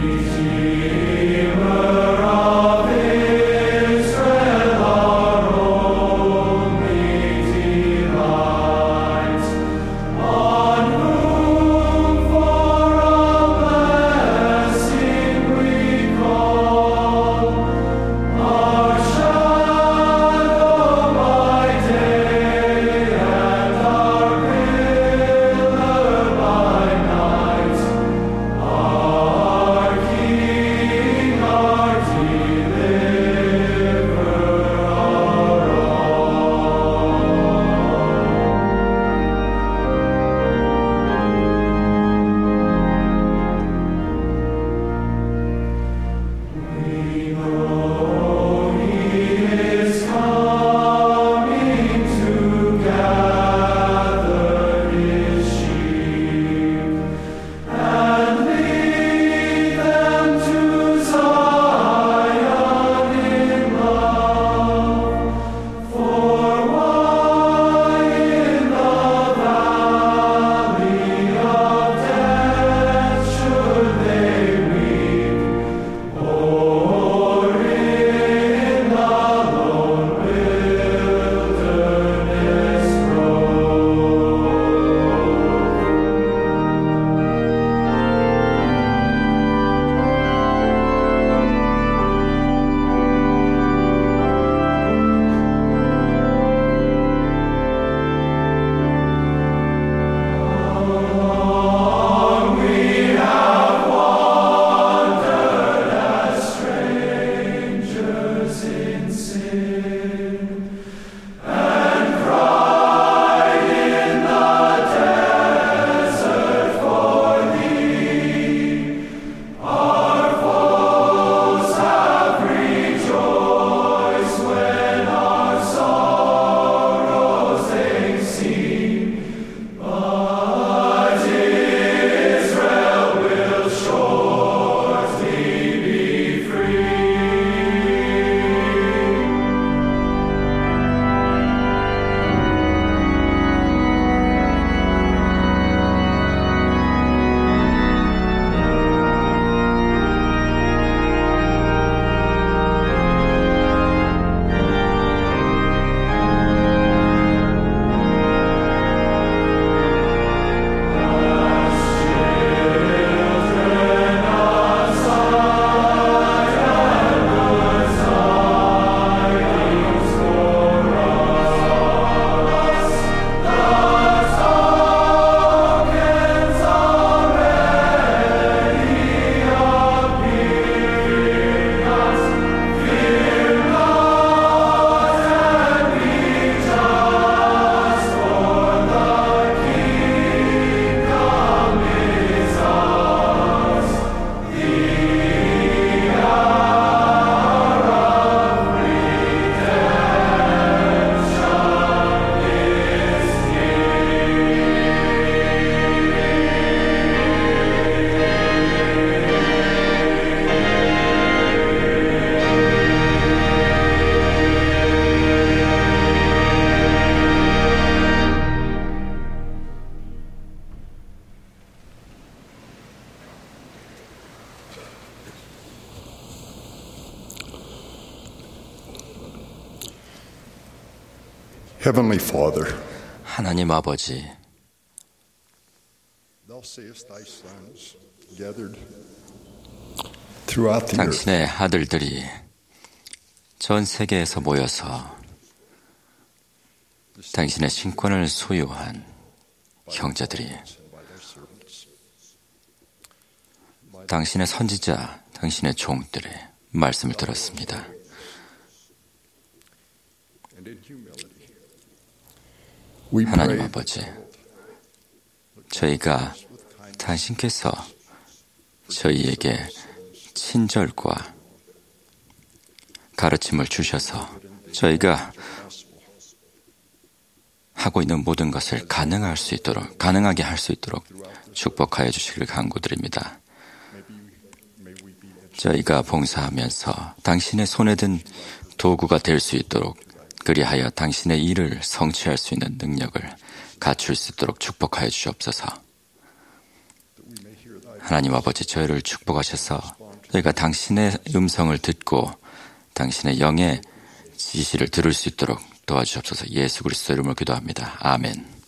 Redeemer of Israel, our Heavenly Father, 하나님 아버지, thou seest thy sons gathered throughout the earth. 당신의 아들들이 전 세계에서 모여서 당신의 신권을 소유한 형제들이 당신의 선지자, 당신의 종들의 말씀을 들었습니다. 하나님 아버지, 저희가 당신께서 저희에게 친절과 가르침을 주셔서 저희가 하고 있는 모든 것을 가능하게 할 수 있도록 축복하여 주시길 간구드립니다. 저희가 봉사하면서 당신의 손에 든 도구가 될 수 있도록, 그리하여 당신의 일을 성취할 수 있는 능력을 갖출 수 있도록 축복하여 주시옵소서. 하나님 아버지, 저희를 축복하셔서 저희가 당신의 음성을 듣고 당신의 영의 지시를 들을 수 있도록 도와주시옵소서. 예수 그리스도 이름으로 기도합니다. 아멘.